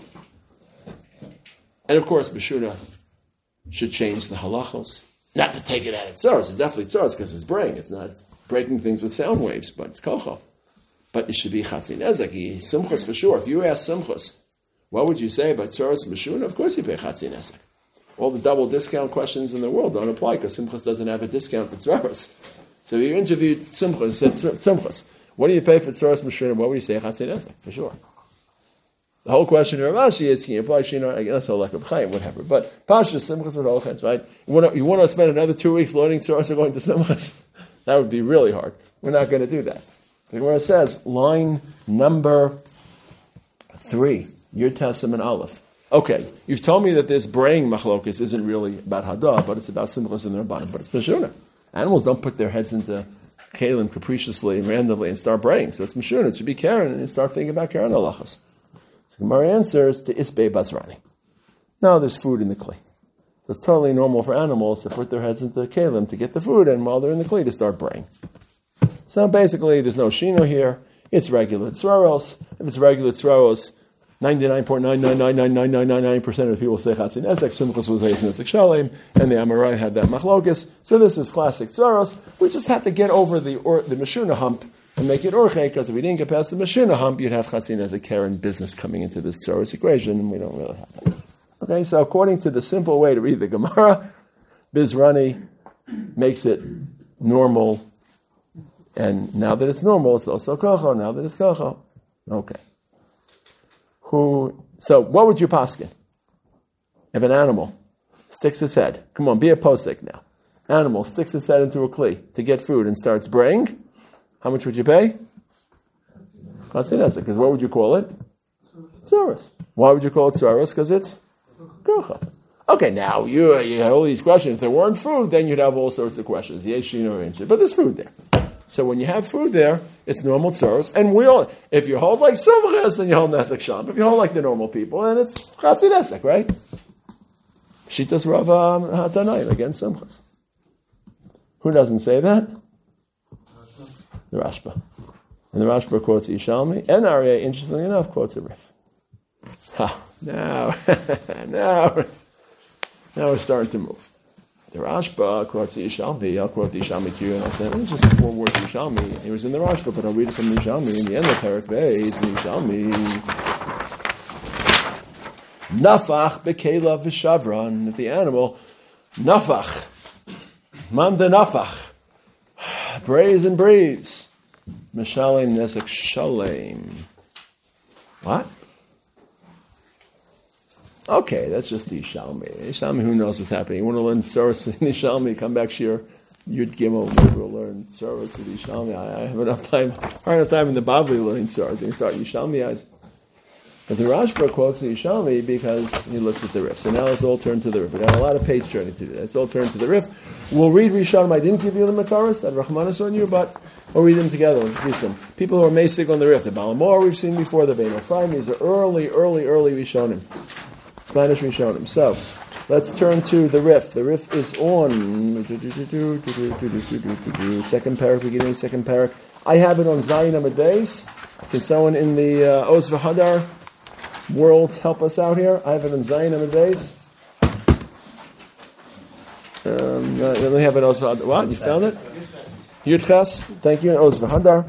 And of course, Meshuna should change the halachos. Not to take it at its source, it's definitely source because it's braying. It's not breaking things with sound waves, but it's kocho. But it should be Chatzi Nezek, Simchas for sure. If you ask Simchas, what would you say about Tzoros Meshuna? Of course you pay Chatzi Nezek. All the double discount questions in the world don't apply because Simchas doesn't have a discount for Tzoros. So if you interviewed Simchas, said, Simchas, what do you pay for Tzoros Meshuna? What would you say? Chatzi Nezek, for sure. The whole question of Rashi is, can you apply Shino? I guess I'll like a Chaim, whatever. But Pasha, Simchas with Olchens, right? You want, to, you want to spend another two weeks learning Tzoros and going to Simchas? That would be really hard. We're not going to do that. The Gemara says, line number three, Yud Tessim and Aleph. Okay, you've told me that this braying machlokes isn't really about Hadah, but it's about Simchas and the Rabbanim, but it's Meshuna. Animals don't put their heads into Kalim capriciously and randomly and start braying, so it's Meshuna. It should be Karen, and start thinking about Karen halachas. So Gemara answers to Isbei Basrani. Now there's food in the Kli. So it's totally normal for animals to put their heads into the Kalim to get the food, and while they're in the Kli to start braying. So basically, there's no Shino here. It's regular Tzraros. If it's regular Tzraros, ninety-nine point nine nine nine nine nine nine nine nine percent of the people say Chatzi Nezek, Simchas was saying Nezek Shalem, and the Amorai had that Machlokes. So this is classic Tzraros. We just have to get over the or, the Meshuna hump and make it Orche, because if we didn't get past the Meshuna hump, you'd have Chatzi Nezek Karen business coming into this Tzraros equation, and we don't really have that. Okay, so according to the simple way to read the Gemara, Bizrani makes it normal. And now that it's normal, it's also kocho. Now that it's kocho. Okay. Who? So what would you paskin? If an animal sticks its head, come on, be a posek now. Animal sticks its head into a kli to get food and starts braying, how much would you pay? Because what would you call it? Tzoros. Why would you call it tzoros? Because it's kocho. Okay, now you you had all these questions. If there weren't food, then you'd have all sorts of questions. Yes, you know, but there's food there. So when you have food there, it's normal tzoros. And we all, if you hold like Simchas, then you hold Nezek Shalom. If you hold like the normal people, then it's Chatzi Nezek, right? Shitas Rav Hatanayim against Simchas. Who doesn't say that? The Rashba. And the Rashba quotes Yishalmi, and Aryeh, interestingly enough, quotes a Rif. Ha! Now, now, now we're starting to move. The Rashba quotes the Yishalmi. I'll quote the Yishalmi to you, and I'll say, it's just four words Yishalmi. It was in the Rashba, but I'll read it from the Yishalmi. In the end of Perek Beis, Yishalmi. Nafach bekela v'shavran. If the animal, nafach, man de nafach, brays and breathes. Meshalem nezek shalem. What? Okay, that's just the Yishalmi. Yishalmi, who knows what's happening? You want to learn Tzoros in Yishalmi, come back here. Yud Gimel, maybe we'll learn Tzoros in Yishalmi. I, I have enough time, hard enough time in the Bavli learning Tzoros. You can start Yishalmi eyes. But the Rashba quotes the Yishalmi because he looks at the Rif. So now let's all turn to the Rif. We've got a lot of page turning to do. Let's all turn to the Rif. We'll read Rishon. I didn't give you the Makaris, I had Rahmanas on you, but we'll read them together. Let's do some. People who are Mesig on the Rif. The Balamor we've seen before, the Bein Ephraim. These are early, early, early Rishonim. Spanish Rishonim. So, let's turn to the Rif. The Rif is on second parak, beginning of second parak. I have it on Zayin Amadeus. Can someone in the uh, Oz V'Hadar world help us out here? I have it on Zayin Amadeus. Um, uh, let me have it on Oz V'Hadar. What? You found it? Yud Ches. Thank you. Oz V'Hadar.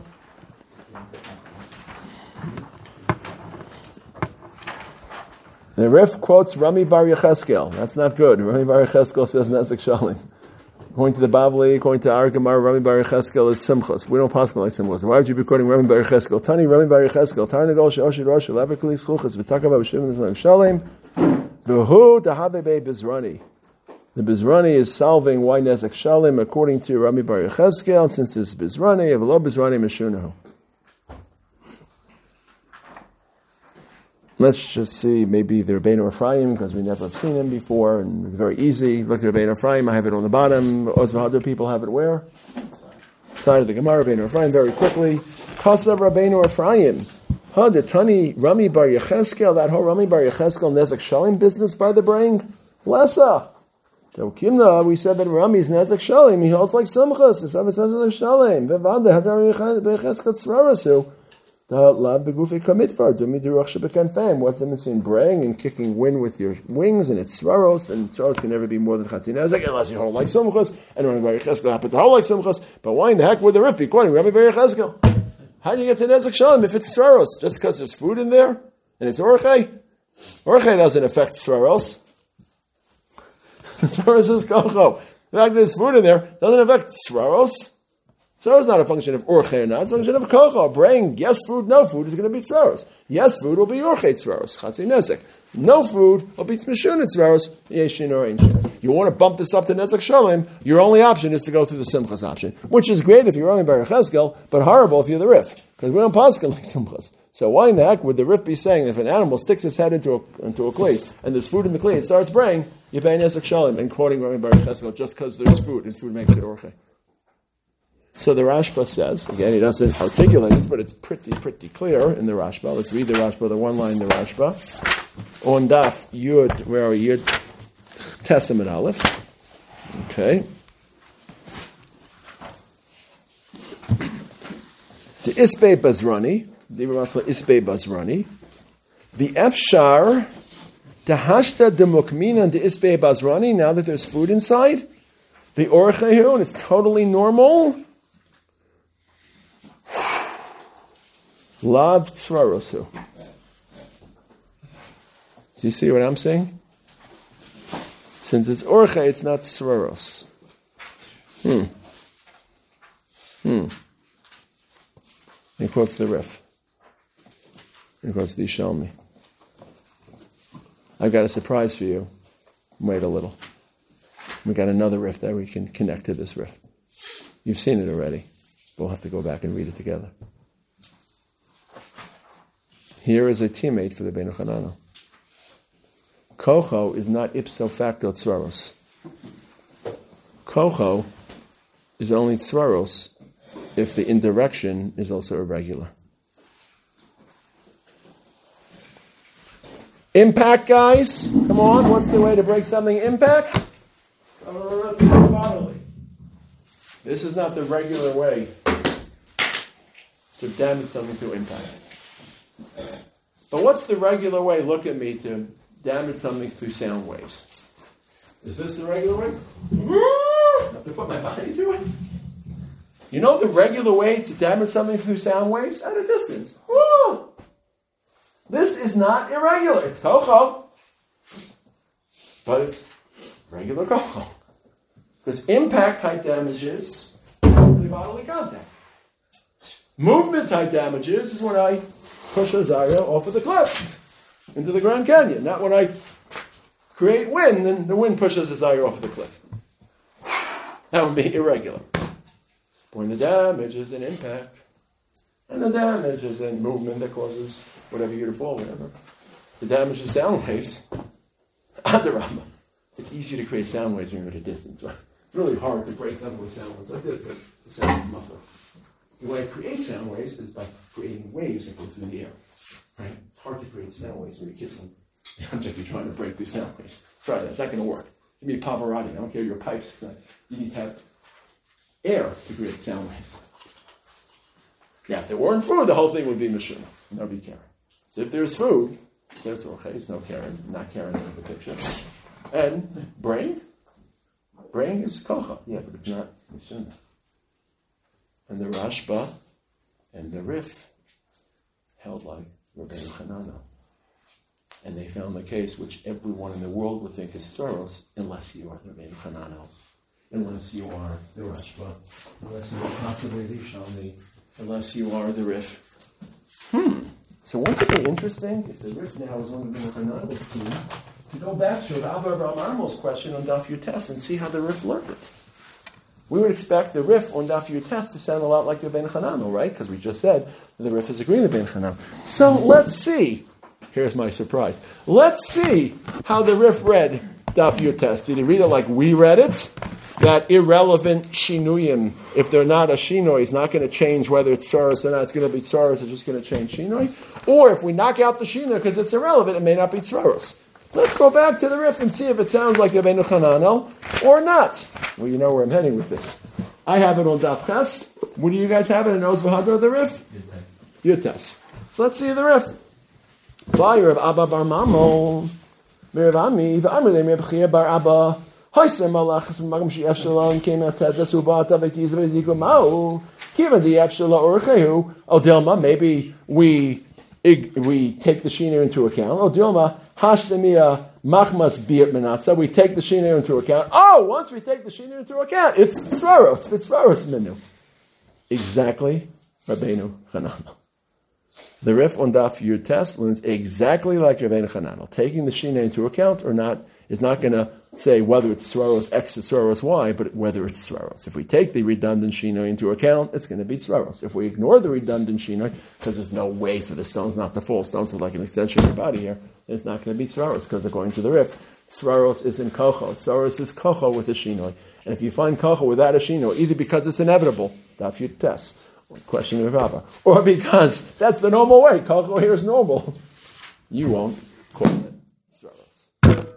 The Rif quotes Rami Bar Yecheskel. That's not good. Rami Bar Yecheskel says Nezek Shalem. According to the Bavli, according to our Gemara, Rami Bar Yecheskel is Simchas. We don't possibly like Simchas. Why would you be quoting Rami Bar Yecheskel? Tani Rami Bar Yecheskel. Tani Nagol She'oshid Rosh Levikli Schluchas V'Takava B'Shim Nezek Shalem V'Hu Dahabe Be Bizrani. The Bizrani is solving why Nezek Shalem according to Rami Bar Yecheskel. And since it's Bizrani, Avlo Bizrani Meshunahu. Let's just see, maybe the Rabbeinu Ephraim, because we never have seen him before, and it's very easy. Look at Rabbeinu Ephraim, I have it on the bottom. Other people have it where? Side of the Gemara, Rabbeinu Ephraim, very quickly. Kasav Rabbeinu Ephraim, huh, the Tani Rami Bar Yecheskel, that whole Rami Bar Yecheskel Nezek Shalim business by the brain, lessa. So Kimna, we said that Rami's Nezek Shalim, he holds like Simchas, it's ever says Nezek Shalim. Vevanda Hadar Yecheskel Tzrarasu. The lab begufi kamitvar dumi deruch shebekan fam. What's the difference between braying and kicking wind with your wings? And it's svaros, and svaros can never be more than chatzin nezek unless you hold like Simchas. And running by Yecheskel happen to hold like Simchas. But why in the heck would the rip be quoting Rabbi Bar Yecheskel? How do you get to nezek shalom if it's svaros? Just because there's food in there and it's orchei? Orchei doesn't affect svaros. Svaros is kocho. The fact that there's food in there doesn't affect svaros. Svaros is not a function of orchei or not, it's a function of kocha. Braying yes food, no food is going to be svaros. Yes food will be orchei svaros, chatzei nezek. No food will be tmishun svaros, yeshin or ancient. You want to bump this up to nezek shalom, your only option is to go through the simchas option, which is great if you're only by Yecheskel, but horrible if you're the Rif, because we don't paskin like simchas. So why in the heck would the Rif be saying if an animal sticks his head into a, into a cleat and there's food in the cleat, it starts braying, you pay nezek shalom, and quoting Rabbi Bar Yecheskel just because there's food, and food makes it orchei. So the Rashba says, again, he doesn't articulate this, but it's pretty, pretty clear in the Rashba. Let's read the Rashba, the one line in the Rashba. On Daf Yud, where are we? Yud Testament Aleph. Okay. The Isbei Bazrani, the Isbei Bazrani, the Efshar, the Hashta de Mukmina and the Isbei Bazrani, now that there's food inside, the Orchehu, and it's totally normal. Lav tzvarosu. Do you see what I'm saying? Since it's orche, it's not tzvaros. Hmm. Hmm. He quotes the Rif. He quotes the Yishalmi. I've got a surprise for you. Wait a little. We got another Rif that we can connect to this Rif. You've seen it already. We'll have to go back and read it together. Here is a teammate for the Beinu Chananel. Kocho is not ipso facto tzvaros. Kocho is only tzvaros if the indirection is also irregular. Impact, guys. Come on, what's the way to break something impact? Bodily. This is not the regular way to damage something through impact. But what's the regular way, look at me, to damage something through sound waves? Is this the regular way? I have to put my body through it? You know the regular way to damage something through sound waves? At a distance. Woo! This is not irregular. It's kocho. But it's regular kocho. Because impact type damages only bodily contact. Movement type damages is when I push a Zaya off of the cliff into the Grand Canyon. Not when I create wind and the wind pushes a Zaya off of the cliff. That would be irregular. When the damage is an impact, and the damage is a movement that causes whatever you to fall, whatever. The damage is sound waves. Adarama. It's easier to create sound waves when you're at a distance, right? It's really hard to break something with sound waves like this because the sound is muffled. The way I create sound waves is by creating waves that go through the air. Right? It's hard to create sound waves when you're kissing the object you're trying to break through sound waves. Try that. It's not going to work. Give me a Pavarotti. I don't care your pipes. You need to have air to create sound waves. Yeah, if there weren't food, the whole thing would be mishuma. No be Karen. So if there's food, there's okay. It's no Karen. Not Karen in the picture. And brain? Brain is kocha. Yeah, but it's not mishuma. And the Rashba and the Rif held like Rabbeinu Hananel. And they found the case which everyone in the world would think is Tzvaros, unless you are the Rabbeinu Hananel, unless you are the Rashba, unless you are possibly the Yishalmi, unless you are the Rif. Hmm. So wouldn't it be interesting if the Rif now is on the Rabbeinu Hananel's team to go back to the Abba Avraham Armel's question on Daf Yutes and see how the Rif learned it? We would expect the Rif on Daf Yutes to sound a lot like the Ben Hananel, right? Because we just said the Rif is agreeing with Ben Hananel. So let's see. Here's my surprise. Let's see how the Rif read Daf Yutes. Did he read it like we read it? that irrelevant shinuyim, if they're not a shinoi, is not going to change whether it's tsaros or not. It's going to be tsaros, it's just going to change shinoi. Or if we knock out the shinoi because it's irrelevant, it may not be tsaros. Let's go back to the riff and see if it sounds like Rabbeinu Hananel or not. Well, you know where I'm heading with this. I have it on Daf Ches. What do you guys have it in Oz V'Hadra, the riff? Yutas. So let's see the riff. Fire of Abba Bar Mamon. Mirav Ami. V'amr le Mirav Chia Bar Abba. Hoysem Malachas Magam She'ef Shalom came out to Tedas Ubata V'tiz V'ziku Ma'u. Kiva the Ef Shalom Orchehu. Oh, Dilma, maybe we we take the Shiner into account. Oh, Dilma, Hashdemiya Machmas Biat Menatza. We take the Shiner into account. Oh, once we take the Shiner into account, it's Tzvaros. It's Tzvaros Minu. Exactly, Rabbeinu Hananel. The Rif on Daf Yud Tes learns exactly like Rabbeinu Hananel. Taking the Shina into account or not is not going to say whether it's Tzvaros X or Tzvaros Y, but whether it's Tzvaros. If we take the redundant Shina into account, it's going to be Tzvaros. If we ignore the redundant Shina, because there's no way for the stones not to fall, stones are like an extension of your body here, it's not going to be Tzvaros, because according to the Rif, Tzvaros is in Kocho. Tzvaros is Kocho with a Shinoi. And if you find Kocho without a Shinoi, either because it's inevitable, Daf Yud Tes, question of Rabba, or because that's the normal way, Kocho here is normal, you won't call it Tzvaros.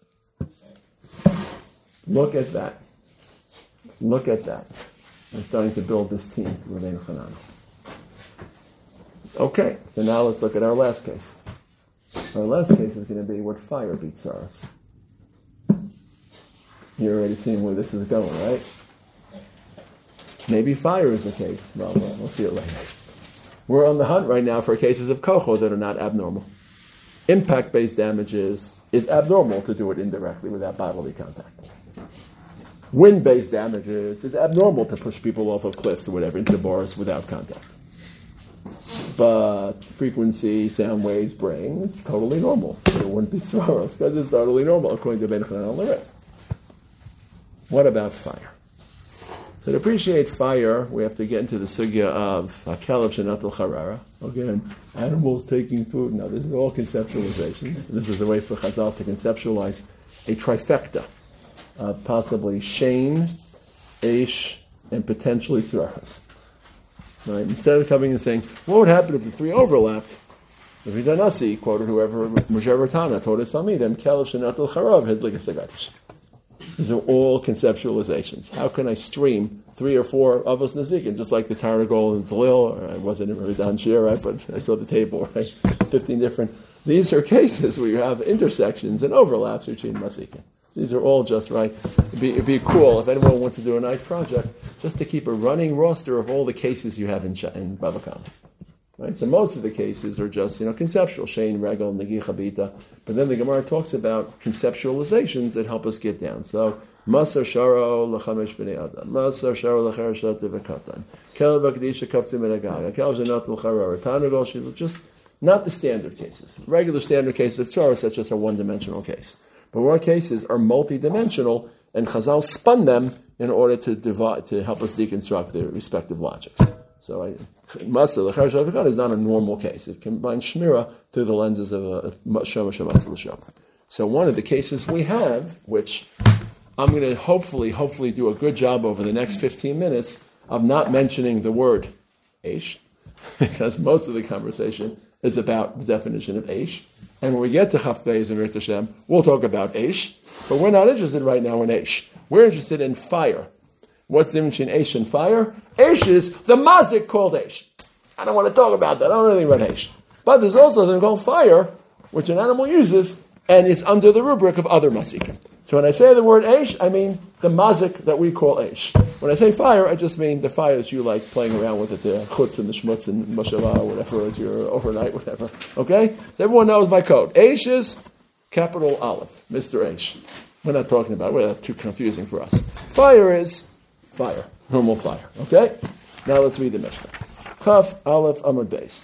Look at that. Look at that. I'm starting to build this team with Rabbeinu Hananel. Okay, so now let's look at our last case. Our last case is going to be what fire beats Tzaros. You're already seeing where this is going, right? Maybe fire is the case. Well, well we'll see it later. We're on the hunt right now for cases of kocho that are not abnormal. Impact-based damages is abnormal to do it indirectly without bodily contact. Wind-based damages is abnormal to push people off of cliffs or whatever into bars without contact. But frequency, sound waves, brain, it's totally normal. It wouldn't be Tzaros because it's totally normal according to Ben Chanel Leret. What about fire? So to appreciate fire, we have to get into the sugya of Kelev Shenatel Charara. Again, animals taking food. Now, this is all conceptualizations. This is a way for Chazal to conceptualize a trifecta, uh, possibly Shane, Aish, and potentially Tzaras. Right? Instead of coming and saying, what would happen if the three overlapped? The Vidanasi quoted whoever, Moshe Ratana, told his Talmidim, Kelev Shenatel Charav, Hidlik Esagadish. These are all conceptualizations. How can I stream three or four of us Nazikin, just like the Tarnagol and Dalil, or I wasn't in Radan Shir, right? But I saw the table, right? Fifteen different. These are cases where you have intersections and overlaps between Nazikin. These are all just right. It'd be, it'd be cool if anyone wants to do a nice project, just to keep a running roster of all the cases you have in, in Bava Kama. Right? So most of the cases are just, you know, conceptual, Shein, Regel, Negi, Chabita. But then the Gemara talks about conceptualizations that help us get down. So, Masar Sharo L'chamesh B'nei Adam, Masar Sharo L'cher Shat V'katan, Kelev Akdisha Kafzim Enagaga, Kelev Zanat L'charar, Tanagol Shil, just not the standard cases. Regular standard cases of Tzaros, that's just a one-dimensional case. But our cases are multi-dimensional, and Chazal spun them in order to divide, to help us deconstruct their respective logics. So, I, Masar L'cher Shat V'katan is not a normal case. It combines Shmira through the lenses of a Shoma Shematz L'Shom. So one of the cases we have, which I'm going to hopefully, hopefully do a good job over the next fifteen minutes of not mentioning the word Eish, because most of the conversation is about the definition of Eish. And when we get to Chaf Beis and Ritz Hashem, we'll talk about Eish, but we're not interested right now in Eish. We're interested in fire. What's the difference between Eish and fire? Eish is the mazik called Eish. I don't want to talk about that. I don't know anything about Eish. But there's also something called fire, which an animal uses, and is under the rubric of other mazikim. So when I say the word Eish, I mean the mazik that we call Eish. When I say fire, I just mean the fire that you like playing around with at the chutz and the shmutz and moshavah or whatever, it's your overnight, whatever. Okay? So everyone knows my code. Eish is capital Aleph, Mister Eish. We're not talking about it. We're too confusing for us. Fire is fire. Normal fire. Okay? Now let's read the Mishnah. Chaf, Aleph, Amud Beis.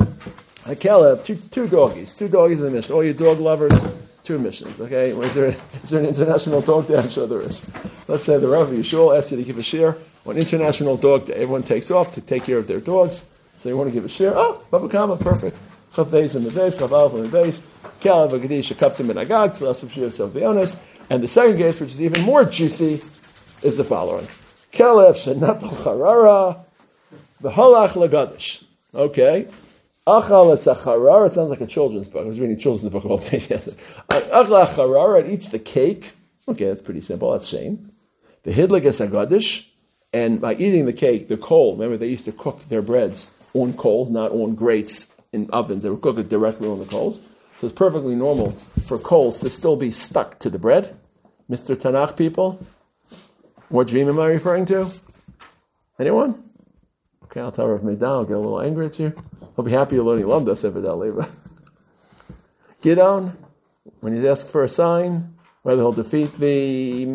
Hakeleb, two, two doggies. Two doggies in the Mishnah. All you dog lovers, two missions, okay? Is there, is there an international dog day? I'm sure there is. Let's say the Rav Yishul asks you to give a share on International Dog Day. Everyone takes off to take care of their dogs, so you want to give a share. Oh, Bava Kama, perfect. Chav Beis in the base, Chav Aleph in the base, Kelev Agadish, Kafzim and Agag, Tfilas of Shir, Self the Onus. And the second case, which is even more juicy, is the following. Kelef shenapal charara, v'halach legadish. Okay. Achal es sounds like a children's book. I was reading a children's book all day. Achal charara, it eats the cake. Okay, that's pretty simple. That's shame. The hidlik es agadish, and by eating the cake, the coal. Remember, they used to cook their breads on coals, not on grates in ovens. They would cook it directly on the coals. So it's perfectly normal for coals to still be stuck to the bread. Mister Tanakh people, what dream am I referring to? Anyone? Okay, I'll tell Rav Meidan, I'll get a little angry at you. I'll be happy to learn you loved us, evidently. Gidon, when he's asked for a sign, whether he'll defeat the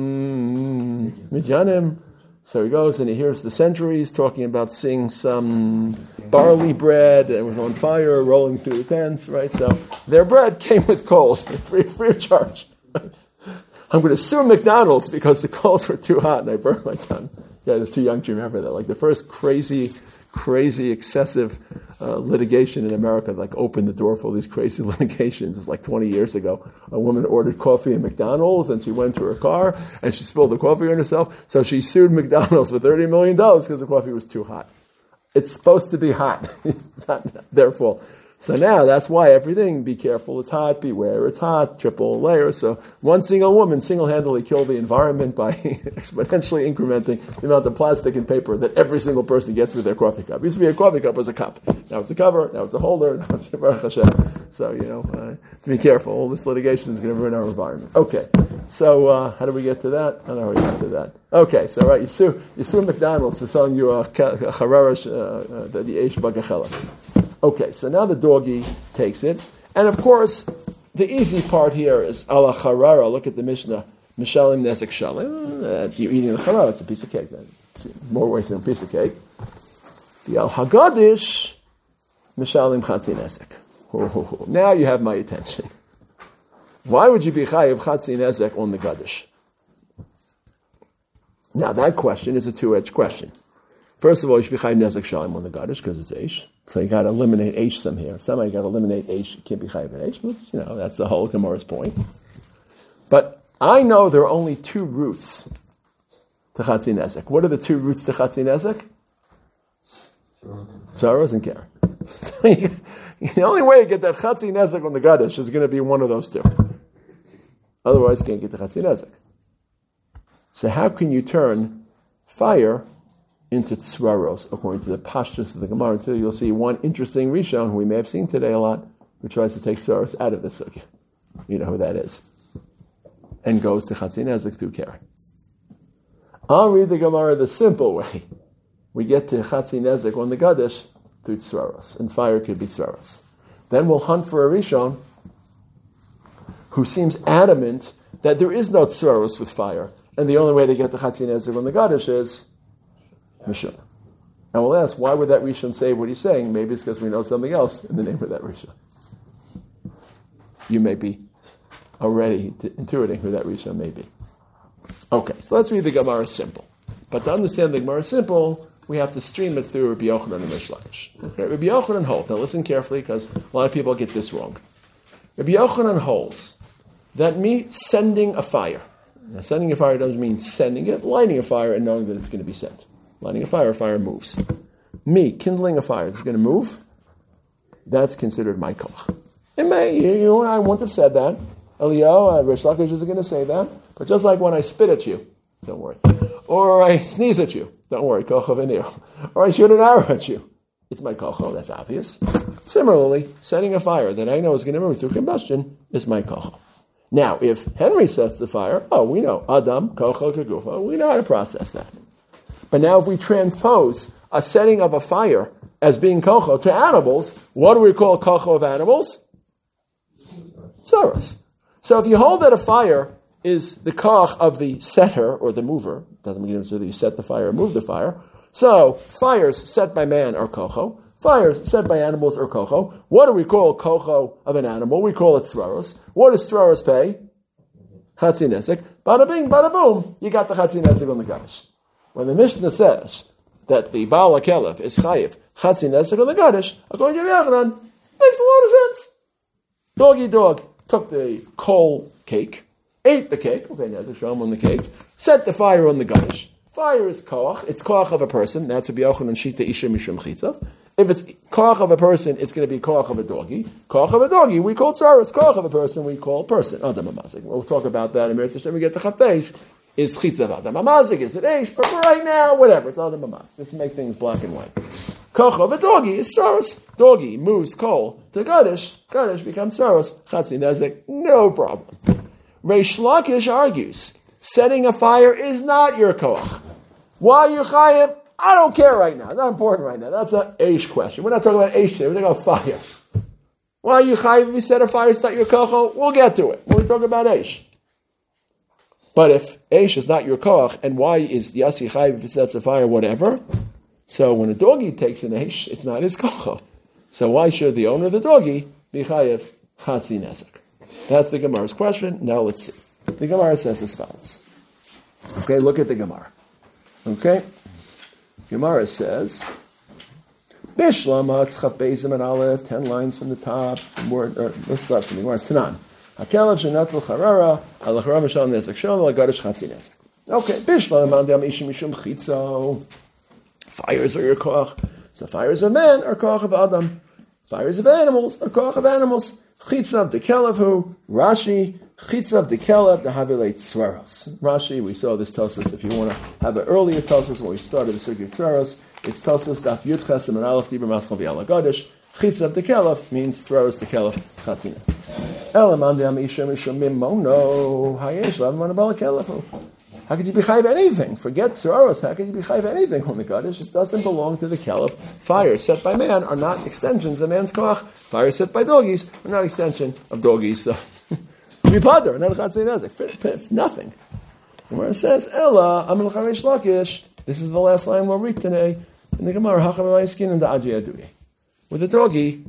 Midyanim, so he goes and he hears the centuries talking about seeing some barley bread that was on fire rolling through the tents, right? So their bread came with coals, free, free of charge. I'm going to sue McDonald's because the coals were too hot and I burned my tongue. Yeah, it's too young to remember that. Like the first crazy, crazy, excessive uh, litigation in America, like opened the door for all these crazy litigations. It's like twenty years ago. A woman ordered coffee at McDonald's and she went to her car and she spilled the coffee on herself. So she sued McDonald's for thirty million dollars because the coffee was too hot. It's supposed to be hot. Not their fault. So now that's why everything, be careful, it's hot, beware, it's hot, triple layers. So one single woman single-handedly killed the environment by exponentially incrementing the amount of plastic and paper that every single person gets with their coffee cup. It used to be a coffee cup was a cup. Now it's a cover, now it's a holder, now it's a Baruch Hashem. So, you know, uh, to be careful. All this litigation is going to ruin our environment. Okay, so uh, how do we get to that? I don't know how we got to that. Okay, so right, you sue, you sue McDonald's for selling you a chararash, uh, the Eish Bagachelas. Okay, so now the doggy takes it. And of course, the easy part here is ala charara. Look at the Mishnah. Mishalim nezek shalim. Uh, you're eating the charara, it's a piece of cake. More ways than a piece of cake. The al hagadish, mishalim chatzi nezek. Now you have my attention. Why would you be chayiv chatzi nezek on the gadish? Now that question is a two-edged question. First of all, you should be chayiv nezek shalim on the gadish because it's eish. So you got to eliminate H some here. Somehow you got to eliminate H. You can't be chayiv in H, but you know that's the whole Gemara's point. But I know there are only two roots to chatzi nezek. What are the two roots to chatzi nezek? Saros and keren. The only way you get that chatzi nezek on the gadish is going to be one of those two. Otherwise, you can't get the chatzi nezek. So how can you turn fire into tzraros, according to the pashtus of the Gemara? Until you'll see one interesting Rishon, who we may have seen today a lot, who tries to take tzraros out of the sugya. You know who that is. And goes to chatzi nezek through keren. I'll read the Gemara the simple way. We get to chatzi nezek on the gadish through tzraros, and fire could be tzraros. Then we'll hunt for a Rishon who seems adamant that there is no tzraros with fire, and the only way to get the chatzi nezek on the gadish is Rishon. And we'll ask, why would that Rishon say what he's saying? Maybe it's because we know something else in the name of that Rishon. You may be already intuiting who that Rishon may be. Okay, so let's read the Gemara simple. But to understand the Gemara simple, we have to stream it through Rabbi Yochanan and Rish Lakish. Okay, Rabbi Yochanan holds. Now listen carefully, because a lot of people get this wrong. Rabbi Yochanan holds that me sending a fire. Now, sending a fire doesn't mean sending it, lighting a fire and knowing that it's going to be sent. Lighting a fire, a fire moves. Me kindling a fire, it's going to move. That's considered my koch. It may, you know, I wouldn't have said that. Eliyahu, uh, Rish Lakish isn't going to say that. But just like when I spit at you, don't worry. Or I sneeze at you, don't worry, koch of enir. Or I shoot an arrow at you, it's my koch, that's obvious. Similarly, setting a fire that I know is going to move through combustion is my koch. Now, if Henry sets the fire, oh, we know, Adam, kocho, kagufa, we know how to process that. But now if we transpose a setting of a fire as being kocho to animals, what do we call kocho of animals? Tzaros. So if you hold that a fire is the koch of the setter or the mover, doesn't mean whether you set the fire or move the fire. So fires set by man are kocho, fires set by animals are kocho. What do we call kocho of an animal? We call it tzraros. What does tzraros pay? Chatzi nezek. Bada bing, bada boom, you got the chatzi nezek on the gadish. When the Mishnah says that the Baal HaKelef is chayiv chatzi nezek on the gadish, according to Rabbi Yochanan, makes a lot of sense. Doggy dog took the coal cake, ate the cake, okay, Nezek Shalom on the cake, set the fire on the Gadish. Fire is koach, it's koach of a person, that's a b'yochon and shita isha mishum chitzav. If it's koach of a person, it's going to be koach of a doggy. Koach of a doggy, we call tsaros. Koach of a person, we call person. Adam Amazik. We'll talk about that in Meretz Hashem. We get the Chatesh. Is chitzav Adam Amazik? Is it Eish? But for right now, whatever, it's Adam Amazik. Just make things black and white. Koach of a doggy is tsaros. Doggy moves coal to Gadish. Gadish becomes tsaros. Chatzi Nezek, no problem. Reish Lakish argues, setting a fire is not your koach. Why you chayev? I don't care right now. It's not important right now. That's an Eish question. We're not talking about Eish today. We're talking about fire. Why you chayev if you set a fire, it's not your koach? We'll get to it when we talk about Eish. But if Eish is not your koach, and why is Yasi chayev if he sets a fire, whatever? So when a doggy takes an Eish, it's not his koach. So why should the owner of the doggy be chayev chatzi nezek? That's the Gemara's question. Now let's see. The Gemara says as follows. Okay, look at the Gemara. Okay? Gemara says, Bishlama tzchapezim and aleph, ten lines from the top, word, or let's start from the Gemara. Tanan. Hakelav shenatul charara, alachara mishal nezek shal, alagadish chatzi nezek. Okay, Bishlama mandam ishim mishum chitzo. Fires are your koach. So fires of men are koach of Adam. Fires of animals are koach of animals. Chitzav de Kelevu, Rashi, Chitzav de Kelev, the Havilate Svaros. Rashi, we saw this Tosos. If you want to have an earlier Tosos, when we started the Sugi Svaros, it's Tosos, Daf Yud Chesem and Aleph, Dibur Maschal V'Yala Gadish. Chitzav de Kelev means Svaros de Kelev, Chatzinas. Elamandi Am Isha Mishum Mimono, Hayesh, Lavman Abala Kelevu. How could you be chayv anything? Forget Svaros, how could you be chayv anything on the Gadish? It doesn't belong to the Kelev. Fires set by man are not extensions of man's koach. Fires set by doggies are not extension of doggies. So, Mipader, not a chatzei nezek. Nothing. The Gemara says, Ella, Amel Charesh Lakish. This is the last line we'll read today. In the Gemara, Hacham Elayiskin and the Aji Aduye. With the doggy,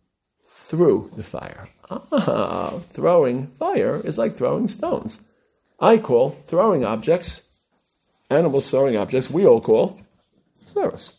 threw the fire. Ah, throwing fire is like throwing stones. I call throwing objects, animals throwing objects, we all call Svaros.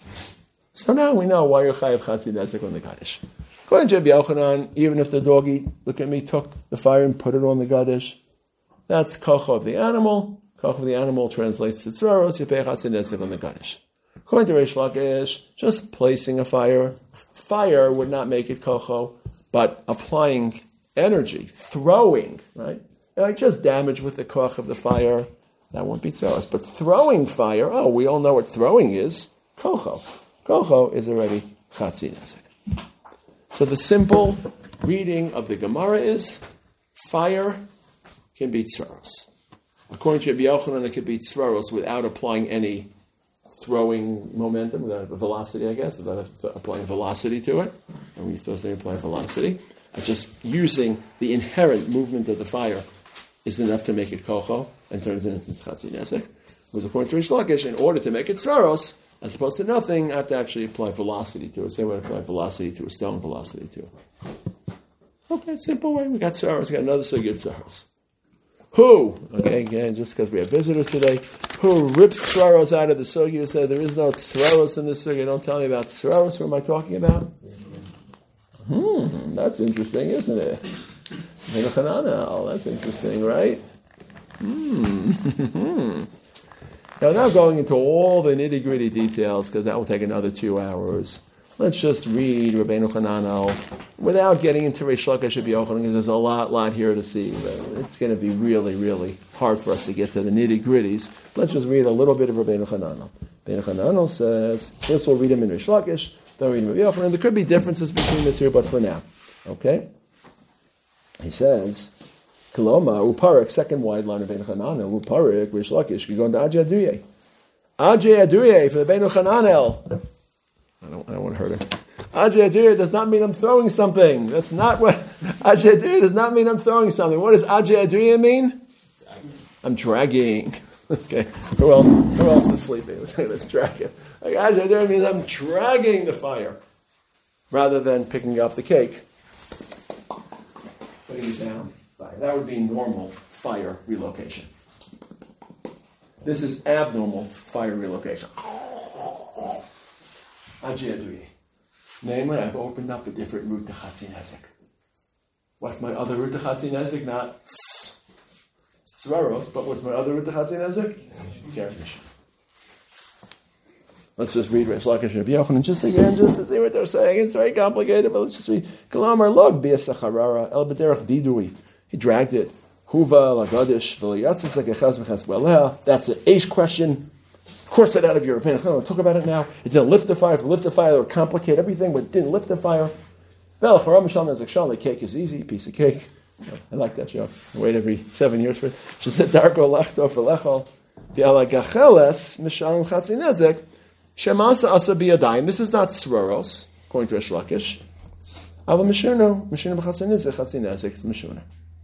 So now we know why you're chayav chatzi nezek on the Gadish. According to Rabbi Yochanan, even if the doggy, look at me, took the fire and put it on the Gadish, that's kocha of the animal. Kocha of the animal translates to Svaros, you pay chatzi nezek on the Gadish. According to Reish Lakish, just placing a fire, fire would not make it kocha, but applying energy, throwing, right? Like just damage with the koach of the fire, that won't be tzaros. But throwing fire, oh, we all know what throwing is. Kocho. Kocho is already chatzi nezek. So the simple reading of the Gemara is, fire can be tzaros. According to Rabbi Yochanan, it can be tzaros without applying any throwing momentum, without velocity, I guess, without applying velocity to it. And we thought they apply velocity. Just using the inherent movement of the fire is enough to make it kocho and turns it into chatzi nezek. Whereas according to Reish Lakish, in order to make it svaros, as opposed to nothing, I have to actually apply velocity to it. Same way I apply velocity to a stone, velocity to it. Okay, simple way. We got svaros. We got another sugya svaros. Who, okay, again, just because we have visitors today, who rips svaros out of the sugya, said there is no svaros in the sugya. Don't tell me about svaros. Who am I talking about? Hmm, that's interesting, isn't it? That's interesting, right? Hmm. Now, now going into all the nitty-gritty details, because that will take another two hours. Let's just read Rabbeinu Hananel without getting into Reish Lakish Rabbi Yochanan, because there's a lot, lot here to see. It's going to be really, really hard for us to get to the nitty-gritties. Let's just read a little bit of Rabbeinu Hananel. Rabbeinu Hananel says, first we'll read him in Reish Lakish, then we'll read him in Rabbi Yochanan. There could be differences between the two, but for now. Okay? He says, Koloma, Uparik, second wide line of Rabbeinu Hananel, Uparik, Reish Lakish, we go into Aji Aduye. Aji Aduye for the Rabbeinu Hananel. I don't, I don't want to hurt him. Aji Aduye does not mean I'm throwing something. That's not what, Aji Aduye does not mean I'm throwing something. What does Aji Aduye mean? I'm dragging. Okay, who else, who else is sleeping? Let's say let's drag it. Like, Aji Aduye means I'm dragging the fire, rather than picking up the cake. Putting it down. Fire. That would be normal fire relocation. This is abnormal fire relocation. Aji Aduye. Namely, I've opened up a different route to Chatzi Nezek. What's my other route to Chatzi Nezek? Not tss. Svaros, but what's my other with the Chatzin Nezek? Keren Mishuna. Let's just read Reish Lakish and Rabbi Yochanan just again, just to see what they're saying. It's very complicated, but let's just read. Kalamar log bi'asacharara el b'derech didui. He dragged it. Huva lagadish v'liyatzis lekechaz v'chaz b'aleha. That's an Aish question. Of course, it out of your opinion. I'll talk about it now. It didn't lift the fire. If it lift the fire, it would complicate everything, but it didn't lift the fire. Well, for Rambam Shalom Nezek Shalom, cake is easy, piece of cake. I like that joke. I wait every seven years for it. She said, Darko lechto for lechol. V'ala gacheles mishalim chatzin nezek. Shemasa asa biyadayim. This is not svaros, according to Reish Lakish. Ava mishuna, mishuna b'chatzin nezek, chatzin nezek, it's mishuna.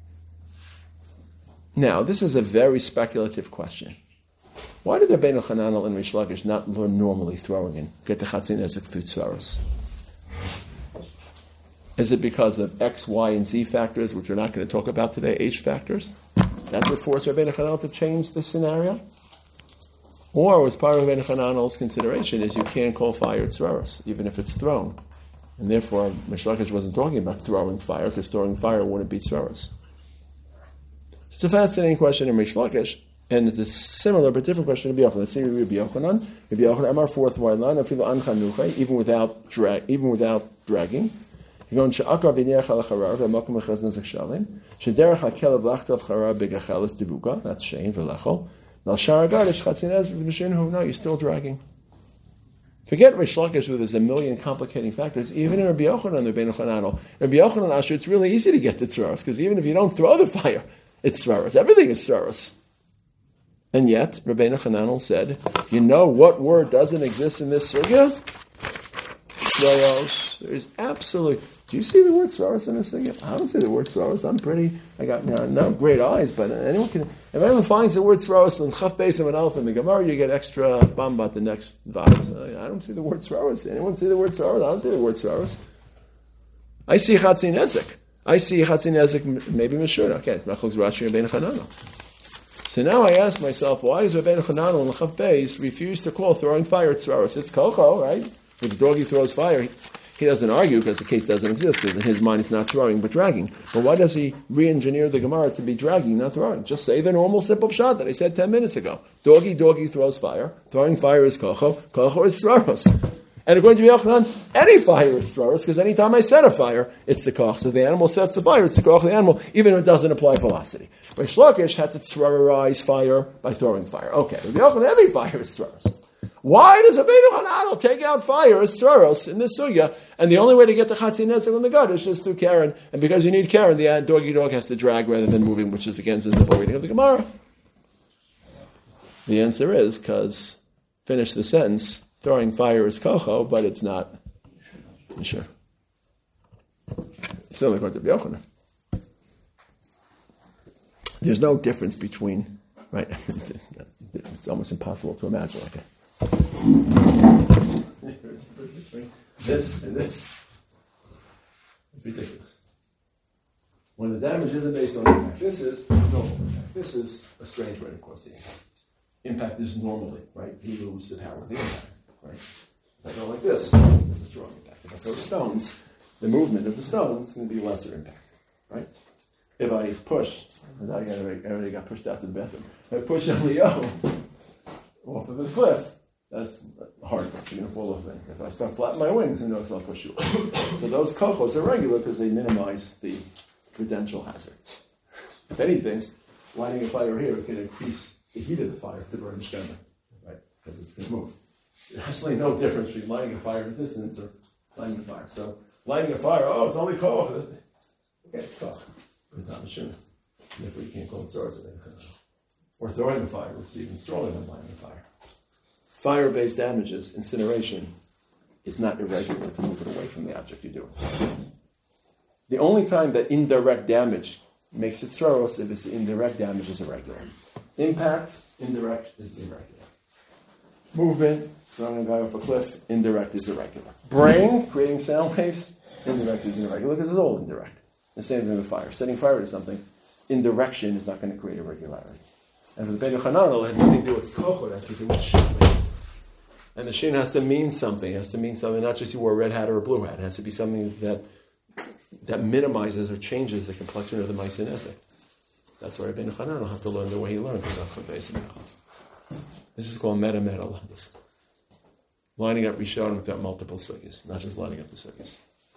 Now, this is a very speculative question. Why did Rabbeinu Hananel and Reish Lakish not learn normally throwing in, get the chatzin nezek through svaros? Is it because of X, Y, and Z factors, which we're not going to talk about today, H factors? That's what forced Rabbeinu Hananel to change the scenario? Or was part of Rabbeinu Hananel's consideration is you can't call fire tzraros, even if it's thrown. And therefore, Reish Lakish wasn't talking about throwing fire, because throwing fire wouldn't be tzraros. It's a fascinating question in Reish Lakish, and it's a similar but different question to Rabbi Yochanan. Let's see Rabbi Yochanan. Rabbi Yochanan, Amar fourth wide line, even without drag, even without dragging. You're going she'akar v'niach alacharar v'makom echaz nezek shalim shederach hakelav lachtav charar begacheles divuka. That's shein v'lechol. Now shar agadish chatzin nezek v'shinhu. No, you're still dragging. Forget Reish Lakish, where there's a million complicating factors. Even in Rabbi Yochanan and Rabbeinu Hananel, Rabbi Yochanan Asher, it's really easy to get to tzraros because even if you don't throw the fire, it's tzraros. Everything is tzraros. And yet, Rabbeinu Hananel said, "You know what word doesn't exist in this sugya? Tzraros. There is absolutely." Do you see the word tzraros in this sugya? I don't see the word tzraros. I'm pretty. I got you know, no great eyes, but anyone can. If anyone finds the word tzraros in Chaf Beis and Aleph in the Gemara, you get extra bambat the next vibes. I don't see the word tzraros. Anyone see the word tzraros? I don't see the word tzraros. I see chatzin nezek. I see chatzin nezek. Maybe mishur. Okay, it's Machlokes Rashi and Rabbeinu Hananel. So now I ask myself, why does Rabbeinu Hananel and Chaf Beis refuse to call throwing fire tzraros? It's kocho, right? If the doggy throws fire, he doesn't argue because the case doesn't exist, because in his mind it's not throwing but dragging. But why does he re-engineer the Gemara to be dragging, not throwing? Just say the normal simple pshat that I said ten minutes ago. Doggy, doggy throws fire. Throwing fire is kocho. Kocho is tzraros. And according to Yochanan, any fire is tzraros, because any time I set a fire, it's the koch. So the animal sets the fire, it's the koch of the animal, even if it doesn't apply velocity. Reish Lakish had to tzrararize fire by throwing fire. Okay, with Yochanan, every fire is tzraros. Why does Rabbeinu Hananel take out fire as tzraros in this sugya? And the only way to get the chatzin nezek on the gut is just through Karen. And because you need Karen, the doggy dog has to drag rather than moving, which is against the simple reading of the Gemara. The answer is because, finish the sentence, throwing fire is kocho, but it's not sure. Still according to Yochanan. There's no difference between, right? It's almost impossible to imagine like that. Between this and this. It's ridiculous. When the damage isn't based on impact, this is normal impact. This is a strange way to cause the impact. Impact is normally, right? He loses the power of the impact, right? If I go like this, this is strong impact. If I throw stones, the movement of the stones is going to be lesser impact, right? If I push, I already, I already got pushed out to the bathroom. If I push Leo off of the cliff, that's hard. You're going to fall off. If I start flattening my wings, who knows, I'll push you. So those kochos are regular because they minimize the potential hazard. If anything, lighting a fire here is going to increase the heat of the fire to burn the shemah, right? Because it's going to move. There's actually no difference between lighting a fire at a distance or lighting a fire. So lighting a fire, oh, it's only koch. Okay, it's koch. It's not mishuna. Therefore, you can't call it tzraros. Or throwing a fire, which is even stronger than lighting a fire. Fire-based damages, incineration, is not irregular to move it away from the object you're doing. The only time that indirect damage makes it tzraros if it's the indirect damage is irregular. Impact, indirect, is irregular. Movement, throwing a guy off a cliff, indirect is irregular. Brain, creating sound waves, indirect is irregular because it's all indirect. The same thing with fire. Setting fire to something, indirection is not going to create irregularity. And for the Beit Hananel, it had nothing to do with koch, it had to do with shin. And the shin has to mean something. It has to mean something, not just you wore a red hat or a blue hat. It has to be something that that minimizes or changes the complexion of the Ma'aseh Nezek. That's why Rabbeinu Hanan will have to learn the way he learned. This is called meta meta ladas. Lining up Rishonim without multiple sugyas, not just lining up the sugyas.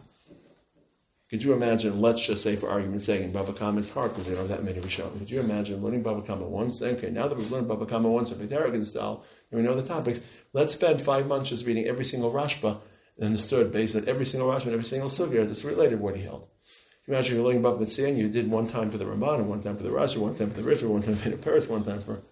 Could you imagine, let's just say for argument's sake, in Baba Kama it's hard because there aren't that many Rishonim. Could you imagine learning Baba Kama once? Okay, now that we've learned Baba Kama once from B'Daragan style, and we know the topics, let's spend five months just reading every single Rashba and understood based on every single Rashba and every single sugya that's related to what he held. Can you imagine you're learning Baba Mitzvah and you did one time for the Ramban, and one time for the Rashi, one time for the Rishon, one time for the Paris, one time for...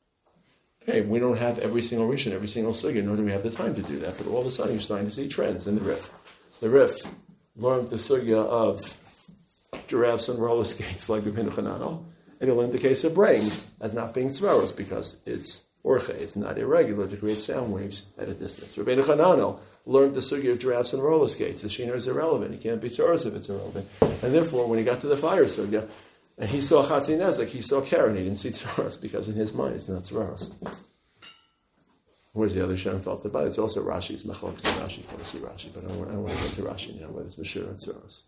Okay, we don't have every single Rishon, every single sugya, nor do we have the time to do that, but all of a sudden you're starting to see trends in the Rif. The Rif learned the sugya of giraffes and roller skates like Rabbeinu Hananel, and he learned the case of brain as not being tzvaros because it's orche, it's not irregular to create sound waves at a distance. Rabbeinu Hananel learned the sugya of giraffes and roller skates. The shiner is irrelevant. You can't be tzvaros if it's irrelevant. And therefore, when he got to the fire sugya, and he saw Chatzi Nezek, he saw Karen, he didn't see tzvaros because in his mind it's not tzvaros. Whereas the other Shem felt about it. It's also Rashi. It's Machlok to Rashi. You want to see Rashi, but I don't, I don't want to get into Rashi now, whether it's Bashir and Tzuros.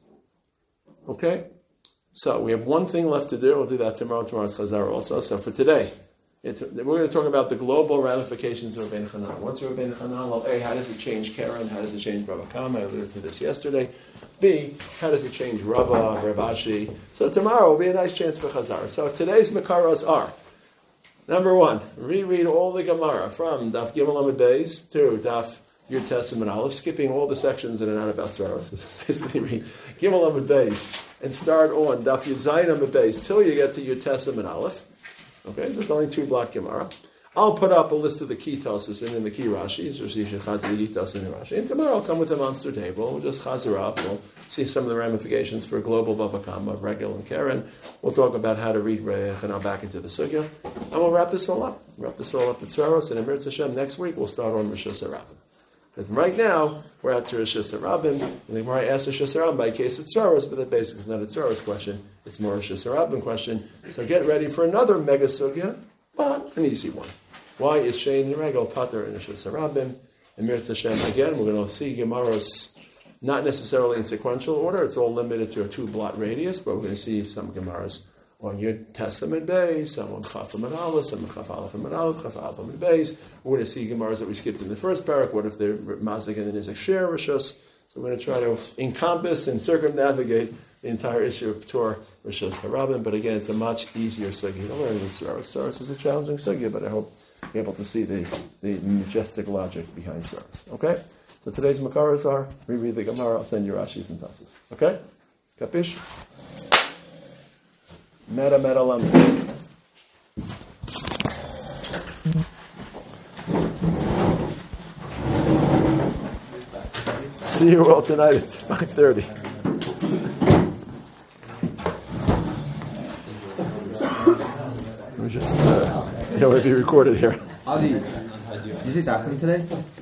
Okay? So we have one thing left to do. We'll do that tomorrow. Tomorrow's Chazar also. So for today, it, we're going to talk about the global ramifications of Rabbeinu Hanan. What's Rabbeinu Hanan? Well, A, how does it change Karen? How does it change Baba Kama? I alluded to this yesterday. B, how does it change Rava, Ravashi? So tomorrow will be a nice chance for Chazar. So today's Makaros are... Number one, reread all the Gemara from Daf Gimel Amud Beis to Daf Yud Testament Aleph, skipping all the sections that are not about Tzvaros. Basically, read Gimel Amud Beis and start on Daf Yud Zayin Amud Beis till you get to Yud Testament Aleph. Okay, so it's only two block Gemara. I'll put up a list of the key tosses and in the key Rashis, or Shisha Chazir Yitas in the Rashi. And tomorrow I'll come with a monster table. We'll just chazir up. We'll see some of the ramifications for global Bava Kama, Regel, and Karen. We'll talk about how to read Reich and I'll back into the Sugya. And we'll wrap this all up. Wrap this all up at Tzaros and Emir Hashem. Next week we'll start on Rosh Hashanah. Because right now we're at Rosh Hashanah. And the Gemara asked Rosh Hashanah by case it's Tzaros, but that basically is not a Tzaros question. It's more a Rosh Hashanah question. So get ready for another mega Sugya, but an easy one. Why is Shein Regel Pater in Rosh Hashanah? And Mir Hashem again, we're going to see Gemaras not necessarily in sequential order. It's all limited to a two blot radius, but we're going to see some Gemaras on Yud Testament Beis, some on Chaf Amud Aleph, some on Chaf Aleph Amud Aleph, Chaf Aleph Amud Beis. We're going to see Gemaras that we skipped in the first parak. What if they're Mazik and the Nizek Share Rishos? So we're going to try to encompass and circumnavigate the entire issue of Torah Rosh Hashanah. But again, it's a much easier sugya to learn than Tzaros. Tzaros is a challenging sugya, but I hope you're able to see the, the majestic logic behind Tzaros. Okay? So today's Makaros are, reread the Gemara, I'll send you Rashis and Tassos. Okay? Kapish? Meta, meta, lam. See you all tonight at five thirty. We're just, uh, you know, it'll be recorded here. Adi, you see Daphne today?